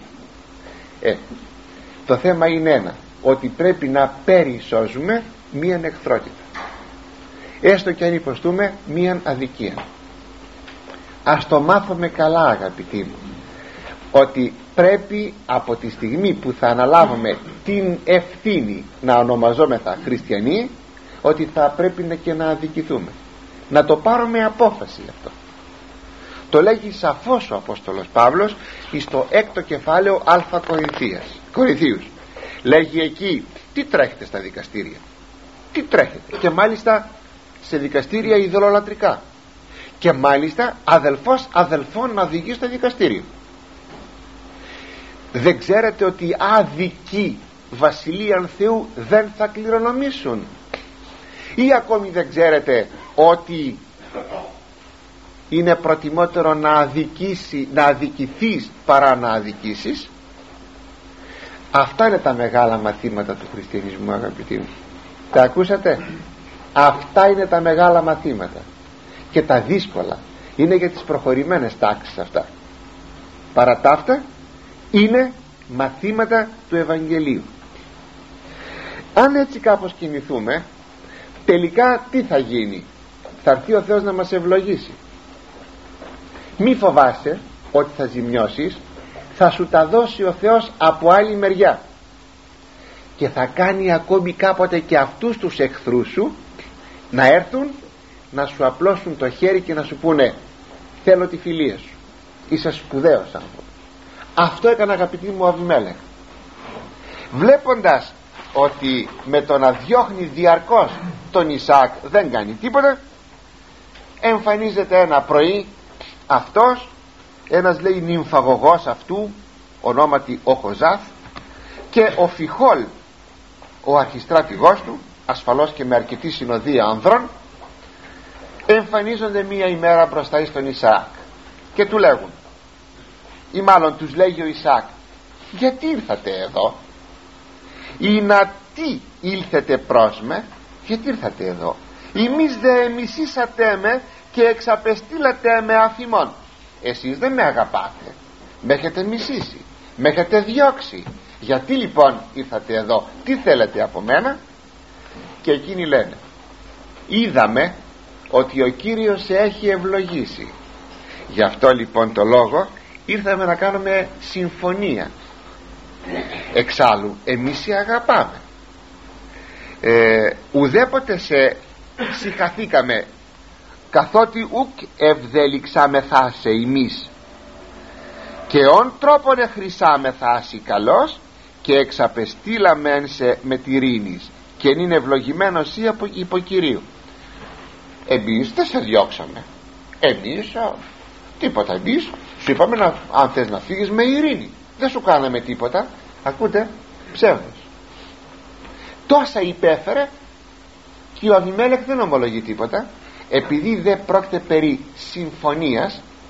Το θέμα είναι ένα, ότι πρέπει να περισσώζουμε μίαν εχθρότητα, έστω και αν υποστούμε μίαν αδικία. Ας το μάθουμε καλά αγαπητοί μου, ότι πρέπει από τη στιγμή που θα αναλάβουμε την ευθύνη να ονομαζόμεθα χριστιανοί, ότι θα πρέπει και να αδικηθούμε, να το πάρουμε απόφαση αυτό. Το λέγει σαφώς ο Απόστολος Παύλος στο 6ο κεφάλαιο Α Κορινθίους. Λέγει εκεί, τι τρέχετε στα δικαστήρια, τι τρέχετε, και μάλιστα σε δικαστήρια ειδωλολατρικά, και μάλιστα αδελφός αδελφόν να οδηγεί στο δικαστήριο. Δεν ξέρετε ότι άδικοι βασιλείαν Θεού δεν θα κληρονομήσουν? Ή ακόμη δεν ξέρετε ότι είναι προτιμότερο να αδικηθείς παρά να αδικήσεις? Αυτά είναι τα μεγάλα μαθήματα του χριστιανισμού αγαπητοί μου. Τα ακούσατε? Αυτά είναι τα μεγάλα μαθήματα, και τα δύσκολα είναι για τις προχωρημένες τάξεις αυτά. Παρά τα αυτά είναι μαθήματα του Ευαγγελίου. Αν έτσι κάπως κινηθούμε, τελικά τι θα γίνει? Θα έρθει ο Θεός να μας ευλογήσει. Μη φοβάσαι ότι θα ζημιώσεις, θα σου τα δώσει ο Θεός από άλλη μεριά, και θα κάνει ακόμη κάποτε και αυτούς τους εχθρούς σου να έρθουν να σου απλώσουν το χέρι και να σου πούνε θέλω τη φιλία σου, είσαι σπουδαίος άνθρωπος. Αυτό έκανε αγαπητοί μου ο Αβιμέλεχ. Βλέποντας ότι με το να διώχνει διαρκώς τον Ισαάκ δεν κάνει τίποτα, εμφανίζεται ένα πρωί αυτός, ένας λέει νυμφαγωγός αυτού ονόματι ο Χοζάθ, και ο Φιχόλ ο αρχιστράτηγός του, ασφαλώς και με αρκετή συνοδεία ανδρών, εμφανίζονται μία ημέρα μπροστά στον Ισαάκ και του λέγουν, ή μάλλον τους λέγει ο Ισαάκ, γιατί ήρθατε εδώ? Ή να τι ήλθετε προς με? Γιατί ήρθατε εδώ? Εμείς δε εμισήσατε με και εξαπεστήλατε με αφημών. Εσείς δεν με αγαπάτε, με έχετε μισήσει, με έχετε διώξει. Γιατί λοιπόν ήρθατε εδώ? Τι θέλετε από μένα? Και εκείνοι λένε, είδαμε ότι ο Κύριος σε έχει ευλογήσει, γι' αυτό λοιπόν το λόγο ήρθαμε να κάνουμε συμφωνία. Εξάλλου εμείς σε αγαπάμε, ουδέποτε σε συχαθήκαμε, καθότι ουκ ευδελιξάμεθα σε ημείς, και όν τρόπον εχρησάμεθα σοι καλός, και εξαπεστήλαμεν σε με τυρίνης, και είναι ευλογημένος ή υπό Κυρίου. Εμείς δεν σε διώξαμε, εμείς τίποτα, εμείς σου είπαμε αν θες να φύγεις με ειρήνη, δεν σου κάναμε τίποτα. Ακούτε, ψεύδος. Τόσα υπέφερε και ο Αβιμέλεχ δεν ομολογεί τίποτα, επειδή δεν πρόκειται περί συμφωνίας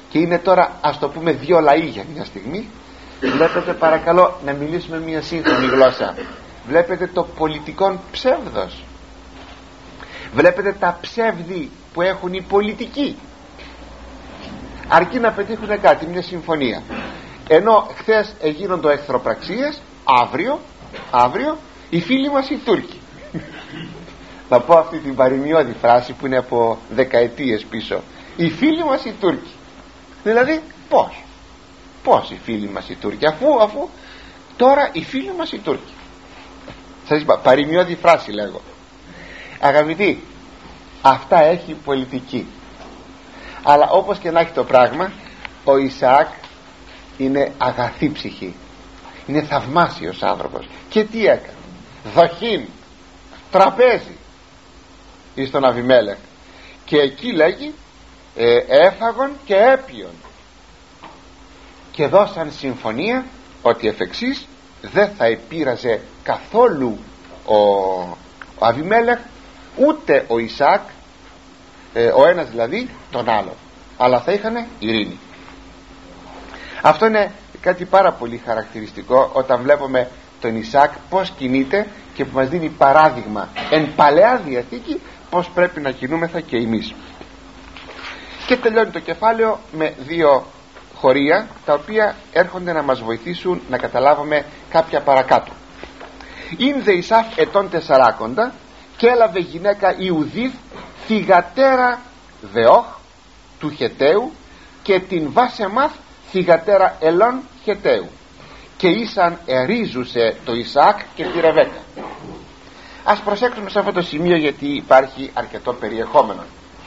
και είναι τώρα, ας το πούμε, δύο λαοί για μια στιγμή. Βλέπετε, παρακαλώ να μιλήσουμε μια σύγχρονη γλώσσα, βλέπετε το πολιτικό ψεύδος, βλέπετε τα ψεύδη που έχουν οι πολιτικοί, αρκεί να πετύχουν κάτι, μια συμφωνία. Ενώ χθες έγινονται εχθροπραξίες, αύριο οι φίλοι μας οι Τούρκοι. Θα πω αυτή την παροιμιώδη φράση που είναι από δεκαετίες πίσω, οι φίλοι μας οι Τούρκοι. Δηλαδή πώς οι φίλοι μας οι Τούρκοι, αφού τώρα οι φίλοι μας οι Τούρκοι. Σας είπα, παροιμιώδη φράση λέγω. Αγαπητοί, αυτά έχει πολιτική. Αλλά όπως και να έχει το πράγμα, ο Ισαάκ είναι αγαθή ψυχή, είναι θαυμάσιος άνθρωπος. Και τι έκανε? Δοχήν, τραπέζι εις τον Αβιμέλεχ, και εκεί λέγει έφαγον και έπιον, και δώσαν συμφωνία ότι εφ' εξής δεν θα επήραζε καθόλου ο Αβιμέλεχ ούτε ο Ισαάκ, ο ένας δηλαδή τον άλλο, αλλά θα είχαν ειρήνη. Αυτό είναι κάτι πάρα πολύ χαρακτηριστικό όταν βλέπουμε τον Ισαάκ πως κινείται και που μας δίνει παράδειγμα εν Παλαιά Διαθήκη πως πρέπει να κινούμεθα και εμείς. Και τελειώνει το κεφάλαιο με δύο χωρία τα οποία έρχονται να μας βοηθήσουν να καταλάβουμε κάποια παρακάτω. Ήνδε Ισαάκ ετών 40 και έλαβε γυναίκα Ιουδίθ θυγατέρα Δεόχ του Χεταίου και την Βάσεμαθ θυγατέρα Ελών Χεταίου, και ήσαν ερίζουσε το Ισαάκ και τη Ρεβέκα. Ας προσέξουμε σε αυτό το σημείο, γιατί υπάρχει αρκετό περιεχόμενο.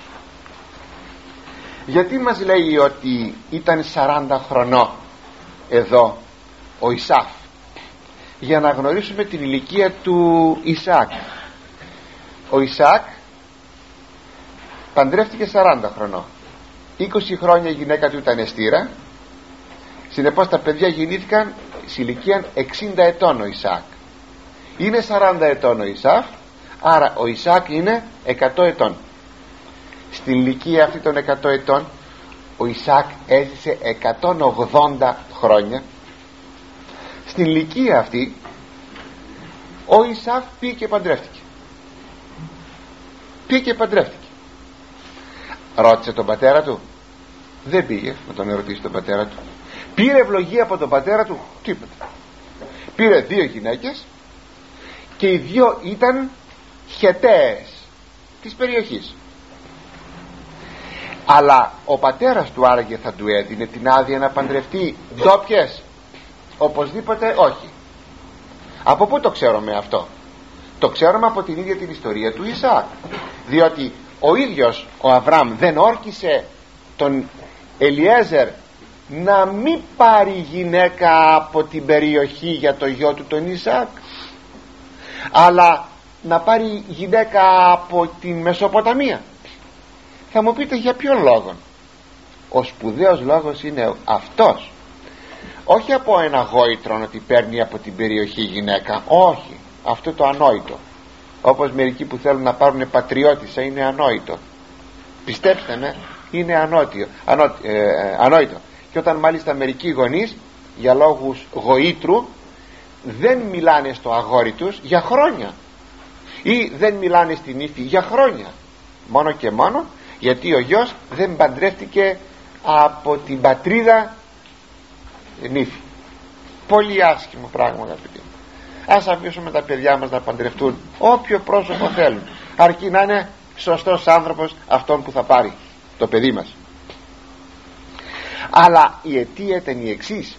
Γιατί μας λέει ότι ήταν 40 χρονών εδώ ο Ισαάκ? Για να γνωρίσουμε την ηλικία του Ισαάκ. Ο Ισαάκ παντρεύτηκε 40 χρονών, 20 χρόνια η γυναίκα του ήταν εστήρα, συνεπώς τα παιδιά γεννήθηκαν σε ηλικία 60 ετών ο Ισαάκ. Είναι 40 ετών ο Ισαάκ, άρα ο Ισαάκ είναι 100 ετών. Στην ηλικία αυτή των 100 ετών ο Ισαάκ έζησε 180 χρόνια. Στην ηλικία αυτή ο Ισαάκ πήγε και παντρεύτηκε. Ρώτησε τον πατέρα του? Δεν πήγε να τον ερωτήσει τον πατέρα του. Πήρε ευλογία από τον πατέρα του? Τίποτα. Πήρε δύο γυναίκες και οι δύο ήταν χεταίες της περιοχής. Αλλά ο πατέρας του άραγε θα του έδινε την άδεια να παντρευτεί ντόπιες? Οπωσδήποτε όχι. Από πού το ξέρουμε αυτό? Το ξέρουμε από την ίδια την ιστορία του Ισαάκ, διότι ο ίδιος ο Αβραάμ δεν όρκησε τον Ελιέζερ να μην πάρει γυναίκα από την περιοχή για το γιο του τον Ισαάκ, αλλά να πάρει γυναίκα από την Μεσοποταμία. Θα μου πείτε για ποιον λόγο? Ο σπουδαίος λόγος είναι αυτός. Όχι από ένα γόητρο ότι παίρνει από την περιοχή γυναίκα, όχι, αυτό το ανόητο. Όπως μερικοί που θέλουν να πάρουν πατριώτισσα, είναι ανόητο. Πιστέψτε με, είναι ανόητο. Και όταν μάλιστα μερικοί γονείς για λόγους γοήτρου δεν μιλάνε στο αγόρι τους για χρόνια, ή δεν μιλάνε στην ύφη για χρόνια, μόνο και μόνο γιατί ο γιος δεν παντρεύτηκε από την πατρίδα νύφη. Πολύ άσχημο πράγμα, αγαπητοί. Ας αφήσουμε τα παιδιά μας να παντρευτούν όποιο πρόσωπο θέλουν, αρκεί να είναι σωστός άνθρωπος αυτόν που θα πάρει το παιδί μας. Αλλά η αιτία ήταν η εξής.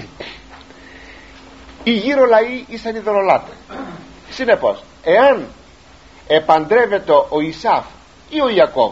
Οι γύρω λαοί ήσαν ειδωλολάτρες. Συνεπώς, εάν επαντρεύεται ο Ισαύ ή ο Ιακώβ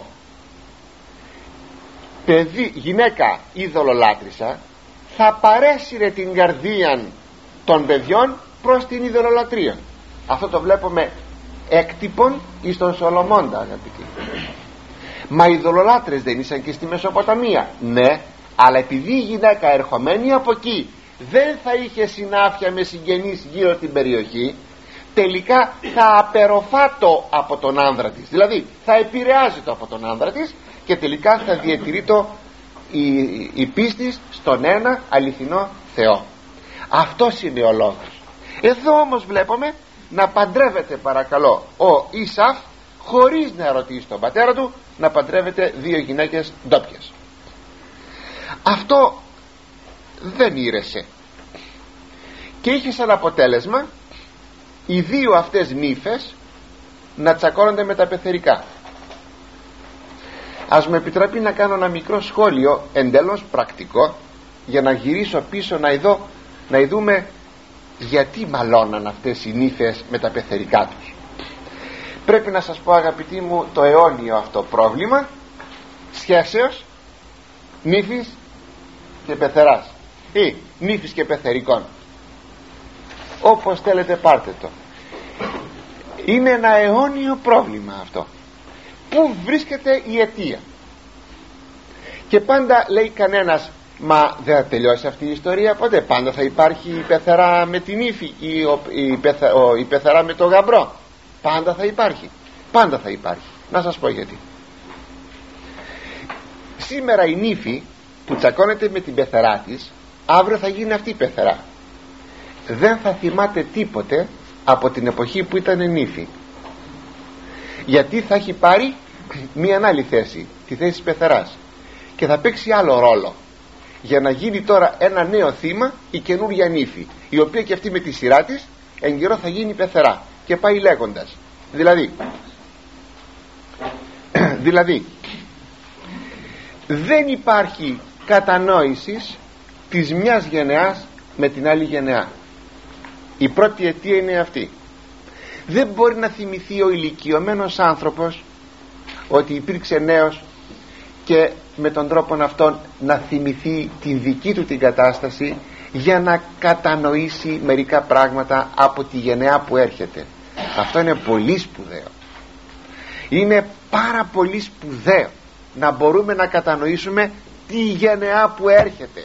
γυναίκα ειδωλολάτρησα, θα παρέσυρε την καρδία των παιδιών προς την ειδωλολατρία. Αυτό το βλέπουμε έκτυπον εις τον Σολομώντα, αγαπητοί. Μα οι ειδωλολάτρες δεν ήσαν και στη Μεσοποταμία? Ναι, αλλά επειδή η γυναίκα ερχομένη από εκεί δεν θα είχε συνάφεια με συγγενείς γύρω την περιοχή, τελικά θα απεροφάτω από τον άνδρα της, δηλαδή θα επηρεάζει το από τον άνδρα της, και τελικά θα διατηρεί το η πίστη στον ένα αληθινό Θεό. Αυτός είναι ο λόγος. Εδώ όμως βλέπουμε να παντρεύεται, παρακαλώ, ο Ισαύ χωρίς να ρωτήσει τον πατέρα του, να παντρεύεται δύο γυναίκες ντόπιες. Αυτό δεν ήρεσε και είχε σαν αποτέλεσμα οι δύο αυτές νύφες να τσακώνονται με τα πεθερικά. Ας μου επιτραπεί να κάνω ένα μικρό σχόλιο εντελώς πρακτικό, για να γυρίσω πίσω να δούμε γιατί μαλώναν αυτές οι νύφες με τα πεθερικά τους. Πρέπει να σας πω, αγαπητοί μου, το αιώνιο αυτό πρόβλημα σχέσεως νύφης και πεθεράς ή νύφης και πεθερικών, όπως θέλετε πάρτε το. Είναι ένα αιώνιο πρόβλημα αυτό. Πού βρίσκεται η αιτία? Και πάντα λέει κανένας, μα δεν θα τελειώσει αυτή η ιστορία ποτέ? Πάντα θα υπάρχει η πεθερά με την ύφη ή η πεθερά με το γαμπρό. Πάντα θα υπάρχει. Πάντα θα υπάρχει. Να σας πω γιατί. Σήμερα η νύφη που τσακώνεται με την πεθερά της, αύριο θα γίνει αυτή η πεθερά. Δεν θα θυμάται τίποτε από την εποχή που ήταν νύφη, γιατί θα έχει πάρει μία άλλη θέση, τη θέση της πεθεράς, και θα παίξει άλλο ρόλο για να γίνει τώρα ένα νέο θύμα η καινούργια νύφη, η οποία και αυτή με τη σειρά της εν καιρό θα γίνει πεθερά, και πάει λέγοντας. Δηλαδή δεν υπάρχει κατανόησης της μιας γενεάς με την άλλη γενεά. Η πρώτη αιτία είναι αυτή. Δεν μπορεί να θυμηθεί ο ηλικιωμένος άνθρωπος ότι υπήρξε νέος και με τον τρόπο αυτόν να θυμηθεί την δική του την κατάσταση, για να κατανοήσει μερικά πράγματα από τη γενεά που έρχεται. Αυτό είναι πολύ σπουδαίο. Είναι πάρα πολύ σπουδαίο να μπορούμε να κατανοήσουμε τη γενεά που έρχεται.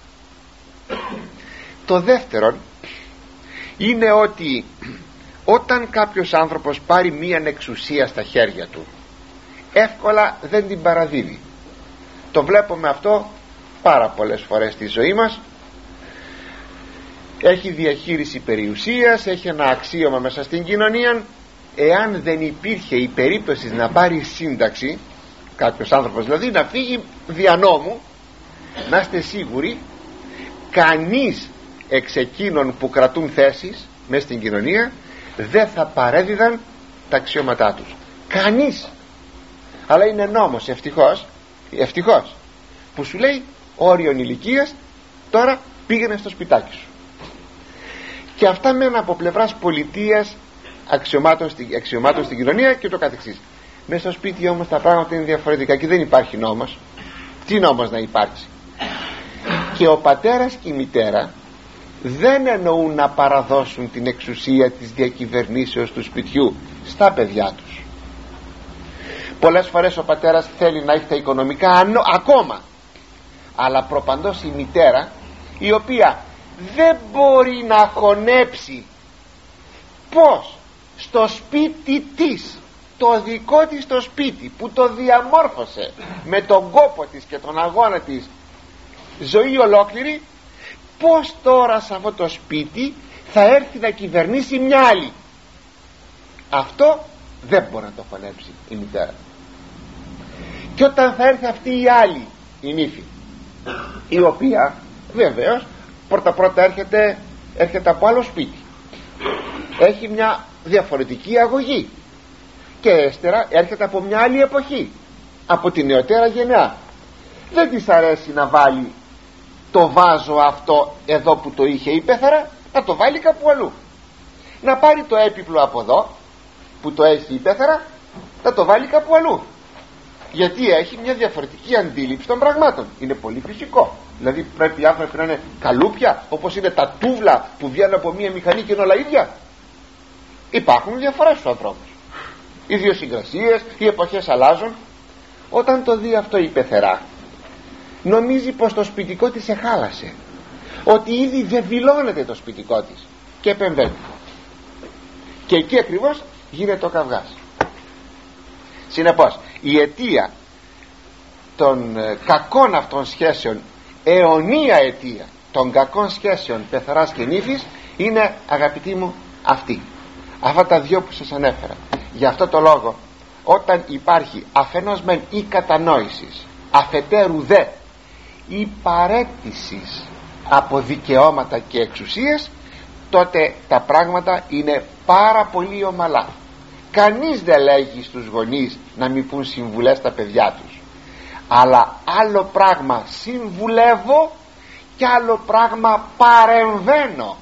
Το δεύτερο είναι ότι όταν κάποιος άνθρωπος πάρει μία εξουσία στα χέρια του, εύκολα δεν την παραδίδει. Το βλέπουμε αυτό πάρα πολλές φορές στη ζωή μας. Έχει διαχείριση περιουσίας, έχει ένα αξίωμα μέσα στην κοινωνία. Εάν δεν υπήρχε η περίπτωση να πάρει σύνταξη, κάποιος άνθρωπος δηλαδή να φύγει δια νόμου, να είστε σίγουροι κανείς εξ εκείνων που κρατούν θέσεις μέσα στην κοινωνία δεν θα παρέδιδαν τα αξιώματά τους. Κανείς. Αλλά είναι νόμος, ευτυχώς, που σου λέει όριον ηλικίας, τώρα πήγαινε στο σπιτάκι σου. Και αυτά μένουν από πλευράς πολιτείας, αξιωμάτων στην κοινωνία και το καθεξής. Μέσα στο σπίτι όμως τα πράγματα είναι διαφορετικά και δεν υπάρχει νόμος. Τι νόμος να υπάρξει? Και ο πατέρας και η μητέρα δεν εννοούν να παραδώσουν την εξουσία της διακυβερνήσεως του σπιτιού στα παιδιά τους. Πολλές φορές ο πατέρας θέλει να έχει τα οικονομικά ακόμα, αλλά προπαντός η μητέρα, η οποία δεν μπορεί να χωνέψει πως στο σπίτι της, το δικό της το σπίτι που το διαμόρφωσε με τον κόπο της και τον αγώνα της ζωή ολόκληρη, πως τώρα σε αυτό το σπίτι θα έρθει να κυβερνήσει μια άλλη. Αυτό δεν μπορεί να το χωνέψει η μητέρα. Και όταν θα έρθει αυτή η άλλη, η νύφη, η οποία βεβαίως πρώτα έρχεται από άλλο σπίτι, έχει μια διαφορετική αγωγή και ύστερα έρχεται από μια άλλη εποχή, από τη νεωτέρα γενιά, δεν της αρέσει να βάλει το βάζο αυτό εδώ που το είχε η πέθαρα, να το βάλει κάπου αλλού, να πάρει το έπιπλο από εδώ που το έχει η πέθαρα, να το βάλει κάπου αλλού, γιατί έχει μια διαφορετική αντίληψη των πραγμάτων. Είναι πολύ φυσικό. Δηλαδή πρέπει οι άνθρωποι να είναι καλούπια όπως είναι τα τούβλα που βγαίνουν από μια μηχανή και είναι όλα ίδια? Υπάρχουν διαφορές στους ανθρώπους, ιδιοσυγκρασίες, οι εποχές αλλάζουν. Όταν το δει αυτό η πεθερά, νομίζει πως το σπιτικό της εχάλασε, ότι ήδη βεβηλώνεται το σπιτικό της και επεμβαίνει, και εκεί ακριβώς γίνεται ο καυγάς. Συνεπώς η αιτία των κακών αυτών σχέσεων, αιωνία αιτία των κακών σχέσεων πεθαράς και νύφης, είναι, αγαπητοί μου, αυτά τα δυο που σας ανέφερα. Γι' αυτό το λόγο, όταν υπάρχει αφενός μεν η κατανόησης, αφετέρου δε η παρέτησης από δικαιώματα και εξουσίες, τότε τα πράγματα είναι πάρα πολύ ομαλά. Κανείς δεν λέγει στους γονείς να μην πουν συμβουλές στα παιδιά τους, αλλά άλλο πράγμα συμβουλεύω και άλλο πράγμα παρεμβαίνω.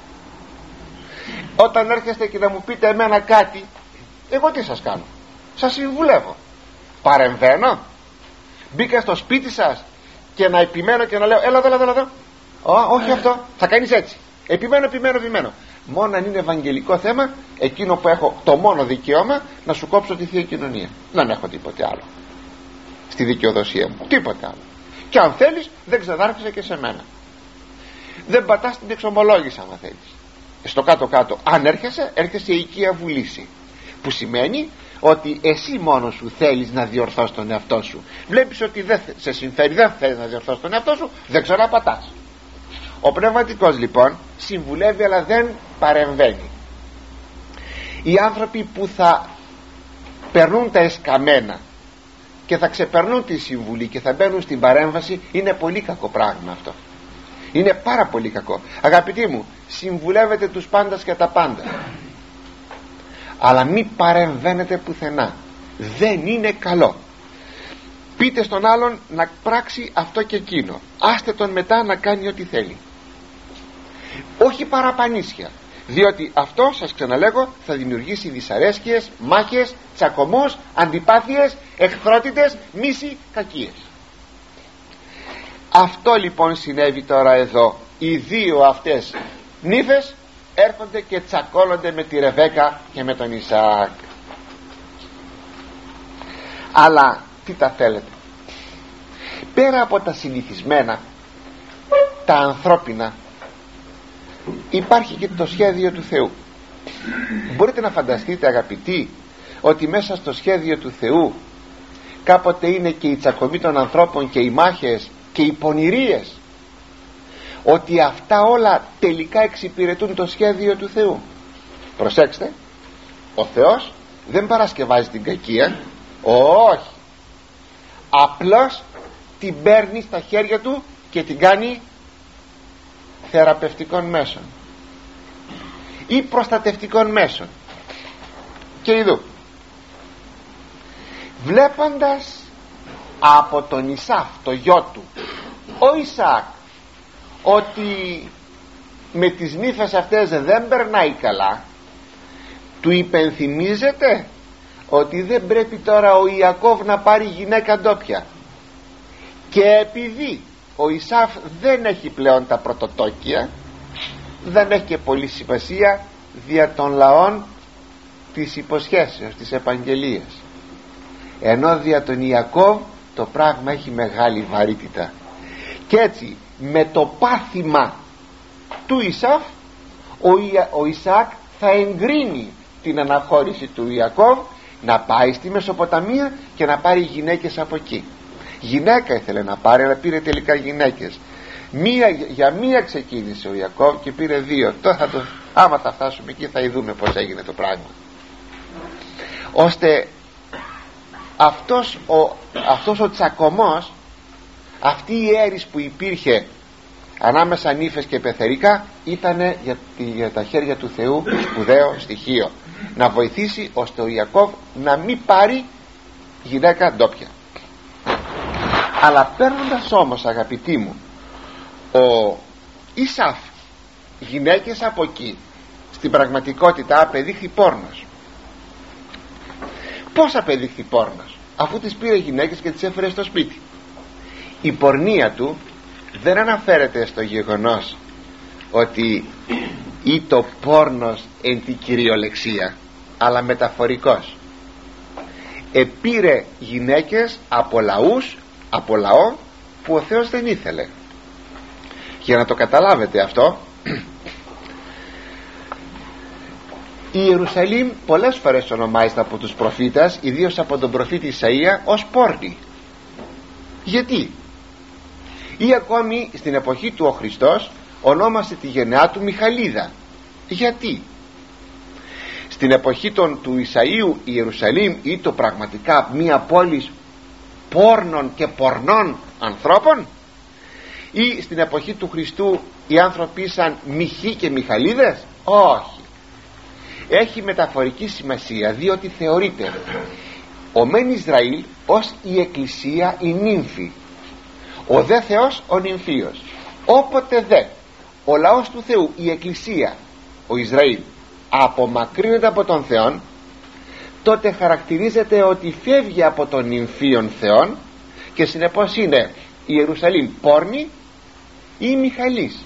Όταν έρχεστε και να μου πείτε εμένα κάτι, εγώ τι σας κάνω? Σας συμβουλεύω. Παρεμβαίνω? Μπήκα στο σπίτι σας και να επιμένω και να λέω έλα εδώ. Όχι αυτό, θα κάνεις έτσι. Επιμένω. Μόνο αν είναι ευαγγελικό θέμα, εκείνο που έχω το μόνο δικαίωμα να σου κόψω τη Θεία Κοινωνία. Δεν έχω τίποτε άλλο στη δικαιοδοσία μου, τίποτε άλλο. Και αν θέλεις δεν ξανάρχισε και σε μένα. Δεν πατάς την εξομολόγηση άμα θέλεις. Στο κάτω-κάτω, αν έρχεσαι οικία βουλήση, που σημαίνει ότι εσύ μόνος σου θέλεις να διορθώσεις τον εαυτό σου. Βλέπεις ότι δεν σε συμφέρει, δεν θέλεις να διορθώσεις τον εαυτό σου, δεν ξαναπατάς. Ο πνευματικός λοιπόν συμβουλεύει αλλά δεν παρεμβαίνει. Οι άνθρωποι που θα περνούν τα εσκαμμένα και θα ξεπερνούν τη συμβουλή και θα μπαίνουν στην παρέμβαση, είναι πολύ κακό πράγμα αυτό. Είναι πάρα πολύ κακό. Αγαπητοί μου, συμβουλεύετε τους πάντας και τα πάντα, αλλά μη παρεμβαίνετε πουθενά. Δεν είναι καλό. Πείτε στον άλλον να πράξει αυτό και εκείνο, άστε τον μετά να κάνει ό,τι θέλει. Όχι παραπανίσια, διότι αυτό, σας ξαναλέγω, θα δημιουργήσει δυσαρέσκειες, μάχες, τσακωμούς, αντιπάθειες, εχθρότητες, μίση, κακίες. Αυτό λοιπόν συνέβη τώρα εδώ. Οι δύο αυτές νύφες έρχονται και τσακώνονται με τη Ρεβέκα και με τον Ισαάκ. Αλλά τι τα θέλετε, πέρα από τα συνηθισμένα, τα ανθρώπινα, υπάρχει και το σχέδιο του Θεού. Μπορείτε να φανταστείτε, αγαπητοί, ότι μέσα στο σχέδιο του Θεού κάποτε είναι και η τσακωμή των ανθρώπων και οι μάχες και οι πονηρίες, ότι αυτά όλα τελικά εξυπηρετούν το σχέδιο του Θεού. Προσέξτε, ο Θεός δεν παρασκευάζει την κακία, όχι, απλώς την παίρνει στα χέρια του και την κάνει θεραπευτικών μέσων ή προστατευτικών μέσων. Και ειδού, βλέποντας από τον Ισαύ, το γιο του, ο Ισαάκ, ότι με τις νύφες αυτές δεν περνάει καλά, του υπενθυμίζεται ότι δεν πρέπει τώρα ο Ιακώβ να πάρει γυναίκα ντόπια, και επειδή ο Ισαύ δεν έχει πλέον τα πρωτοτόκια, δεν έχει και πολύ σημασία δια των λαών της υποσχέσεως, της επαγγελίας, ενώ δια τον Ιακώβ το πράγμα έχει μεγάλη βαρύτητα. Και έτσι με το πάθημα του Ισαύ ο Ισαάκ θα εγκρίνει την αναχώρηση του Ιακώβ να πάει στη Μεσοποταμία και να πάρει γυναίκες από εκεί. Γυναίκα ήθελε να πάρει, αλλά πήρε τελικά γυναίκες. Για μία ξεκίνησε ο Ιακώβ και πήρε δύο. Τώρα άμα θα φτάσουμε εκεί θα δούμε πως έγινε το πράγμα. Ώστε αυτός ο τσακωμός, αυτή η αίρις που υπήρχε ανάμεσα νύφες και πεθερικά, ήταν για τα χέρια του Θεού σπουδαίο στοιχείο, να βοηθήσει ώστε ο Ιακώβ να μην πάρει γυναίκα ντόπια. Αλλά παίρνοντας όμως, αγαπητοί μου, ο Ισαύ γυναίκες από εκεί, στην πραγματικότητα απεδείχθη πόρνος. Πώς απεδείχθη πόρνος? Αφού τις πήρε γυναίκες και τις έφερε στο σπίτι. Η πορνεία του δεν αναφέρεται στο γεγονός ότι ή το πόρνος εν τη κυριολεξία, αλλά μεταφορικός. Επήρε γυναίκες από λαούς, από λαό που ο Θεός δεν ήθελε. Για να το καταλάβετε αυτό, η Ιερουσαλήμ πολλές φορές ονομάζεται από τους προφήτες, ιδίως από τον προφήτη Ισαΐα, ως πόρνη. Γιατί? Ή ακόμη στην εποχή του ο Χριστός ονόμασε τη γενεά του Μιχαλίδα. Γιατί? Στην εποχή του Ισαΐου η Ιερουσαλήμ ήταν πραγματικά μία πόλη πόρνων και πορνών ανθρώπων, ή στην εποχή του Χριστού οι άνθρωποι ήσαν Μιχοί και Μιχαλίδες? Όχι, έχει μεταφορική σημασία, διότι θεωρείται ο μεν Ισραήλ ως η εκκλησία η νύμφη, ο δε Θεός ο νυμφίος. Όποτε δε ο λαός του Θεού, η εκκλησία, ο Ισραήλ, απομακρύνεται από τον Θεόν, τότε χαρακτηρίζεται ότι φεύγει από τον νυμφίον Θεόν και συνεπώς είναι η Ιερουσαλήμ πόρνη ή Μιχαλής.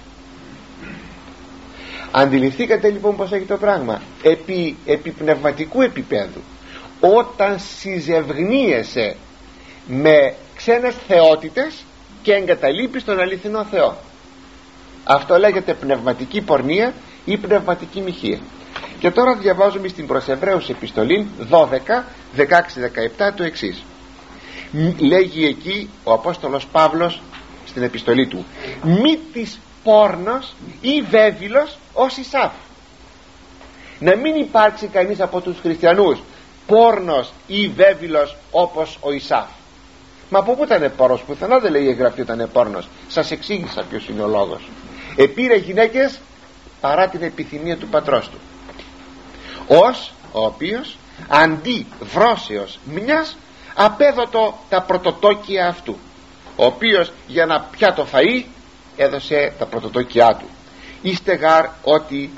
Αντιληφθήκατε λοιπόν πως έχει το πράγμα? Επί πνευματικού επίπεδου, όταν συζευγνύεσαι με ξένες θεότητες και εγκαταλείπεις τον αληθινό Θεό, αυτό λέγεται πνευματική πορνεία ή πνευματική μοιχεία. Και τώρα διαβάζουμε στην προς Εβραίους επιστολή 12, 16, 17 το εξής. Λέγει εκεί ο Απόστολος Παύλος στην επιστολή του: μη της πόρνος ή βέβυλος ως Ισάφ. Να μην υπάρξει κανείς από τους χριστιανούς πόρνος ή βέβυλος όπως ο Ισάφ. Μα από πού ήταν πόρνος? Πουθενά δεν λέει η Γραφή ήταν πόρνος. Σας εξήγησα ποιος είναι ο λόγος. Επήρε γυναίκες παρά την επιθυμία του πατρός του, ως ο οποίος αντί βρώσεως μιας απέδωτο τα πρωτοτόκια αυτού, ο οποίος για να πιάτο φαΐ έδωσε τα πρωτοτόκια του. Είστε γάρ ότι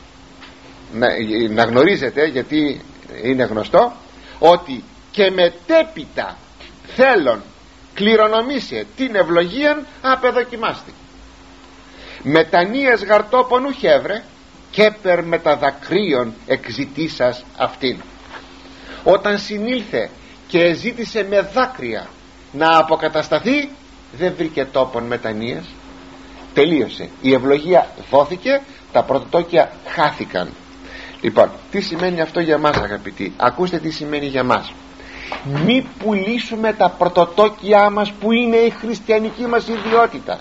να γνωρίζετε, γιατί είναι γνωστό, ότι και μετέπειτα θέλον κληρονομήσε την ευλογίαν απεδοκιμάστη. Μετανοίες γαρτόπονου χεύρε και περ μεταδακρύων εξητήσας αυτήν. Όταν συνήλθε και ζήτησε με δάκρυα να αποκατασταθεί, δεν βρήκε τόπον μετανοίας. Τελείωσε, η ευλογία δόθηκε, τα πρωτοτόκια χάθηκαν. Λοιπόν, τι σημαίνει αυτό για μας αγαπητοί? Ακούστε τι σημαίνει για μας. Μη πουλήσουμε τα πρωτοτόκια μας, που είναι η χριστιανική μας ιδιότητα.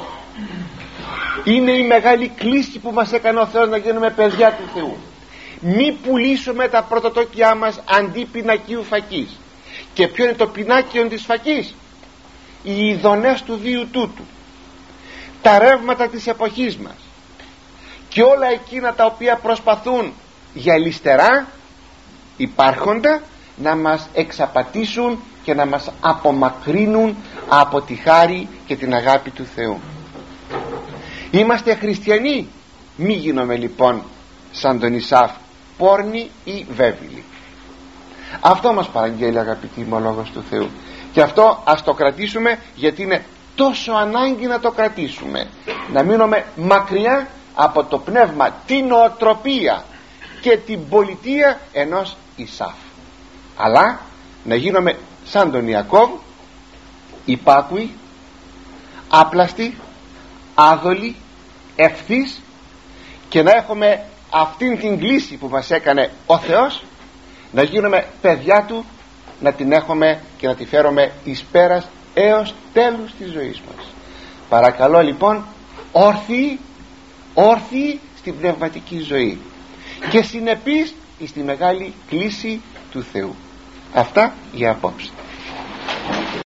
Είναι η μεγάλη κλίση που μας έκανε ο Θεός να γίνουμε παιδιά του Θεού. Μη πουλήσουμε τα πρωτοτόκια μας αντί πινακίου φακής. Και ποιο είναι το πινάκιο της φακής? Οι ειδονές του βίου τούτου, τα ρεύματα της εποχής μας και όλα εκείνα τα οποία προσπαθούν για λυστερά υπάρχοντα να μας εξαπατήσουν και να μας απομακρύνουν από τη χάρη και την αγάπη του Θεού. Είμαστε χριστιανοί, μη γίνομαι λοιπόν σαν τον Ισάφ πόρνοι ή βέβυλοι. Αυτό μας παραγγέλει αγαπητοί μου ο Λόγος του Θεού, και αυτό ας το κρατήσουμε, γιατί είναι τόσο ανάγκη να το κρατήσουμε, να μείνουμε μακριά από το πνεύμα, την νοοτροπία και την πολιτεία ενός Ισάφ, αλλά να γίνουμε σαν τον Ιακώβ, υπάκουοι, άπλαστοι, άδολοι, ευθύς, και να έχουμε αυτήν την κλίση που μας έκανε ο Θεός, να γίνουμε παιδιά του, να την έχουμε και να τη φέρουμε εις πέρας έως τέλους της ζωής μας. Παρακαλώ λοιπόν, όρθιοι στην πνευματική ζωή και συνεπείς στη μεγάλη κλίση του Θεού. Αυτά για απόψε.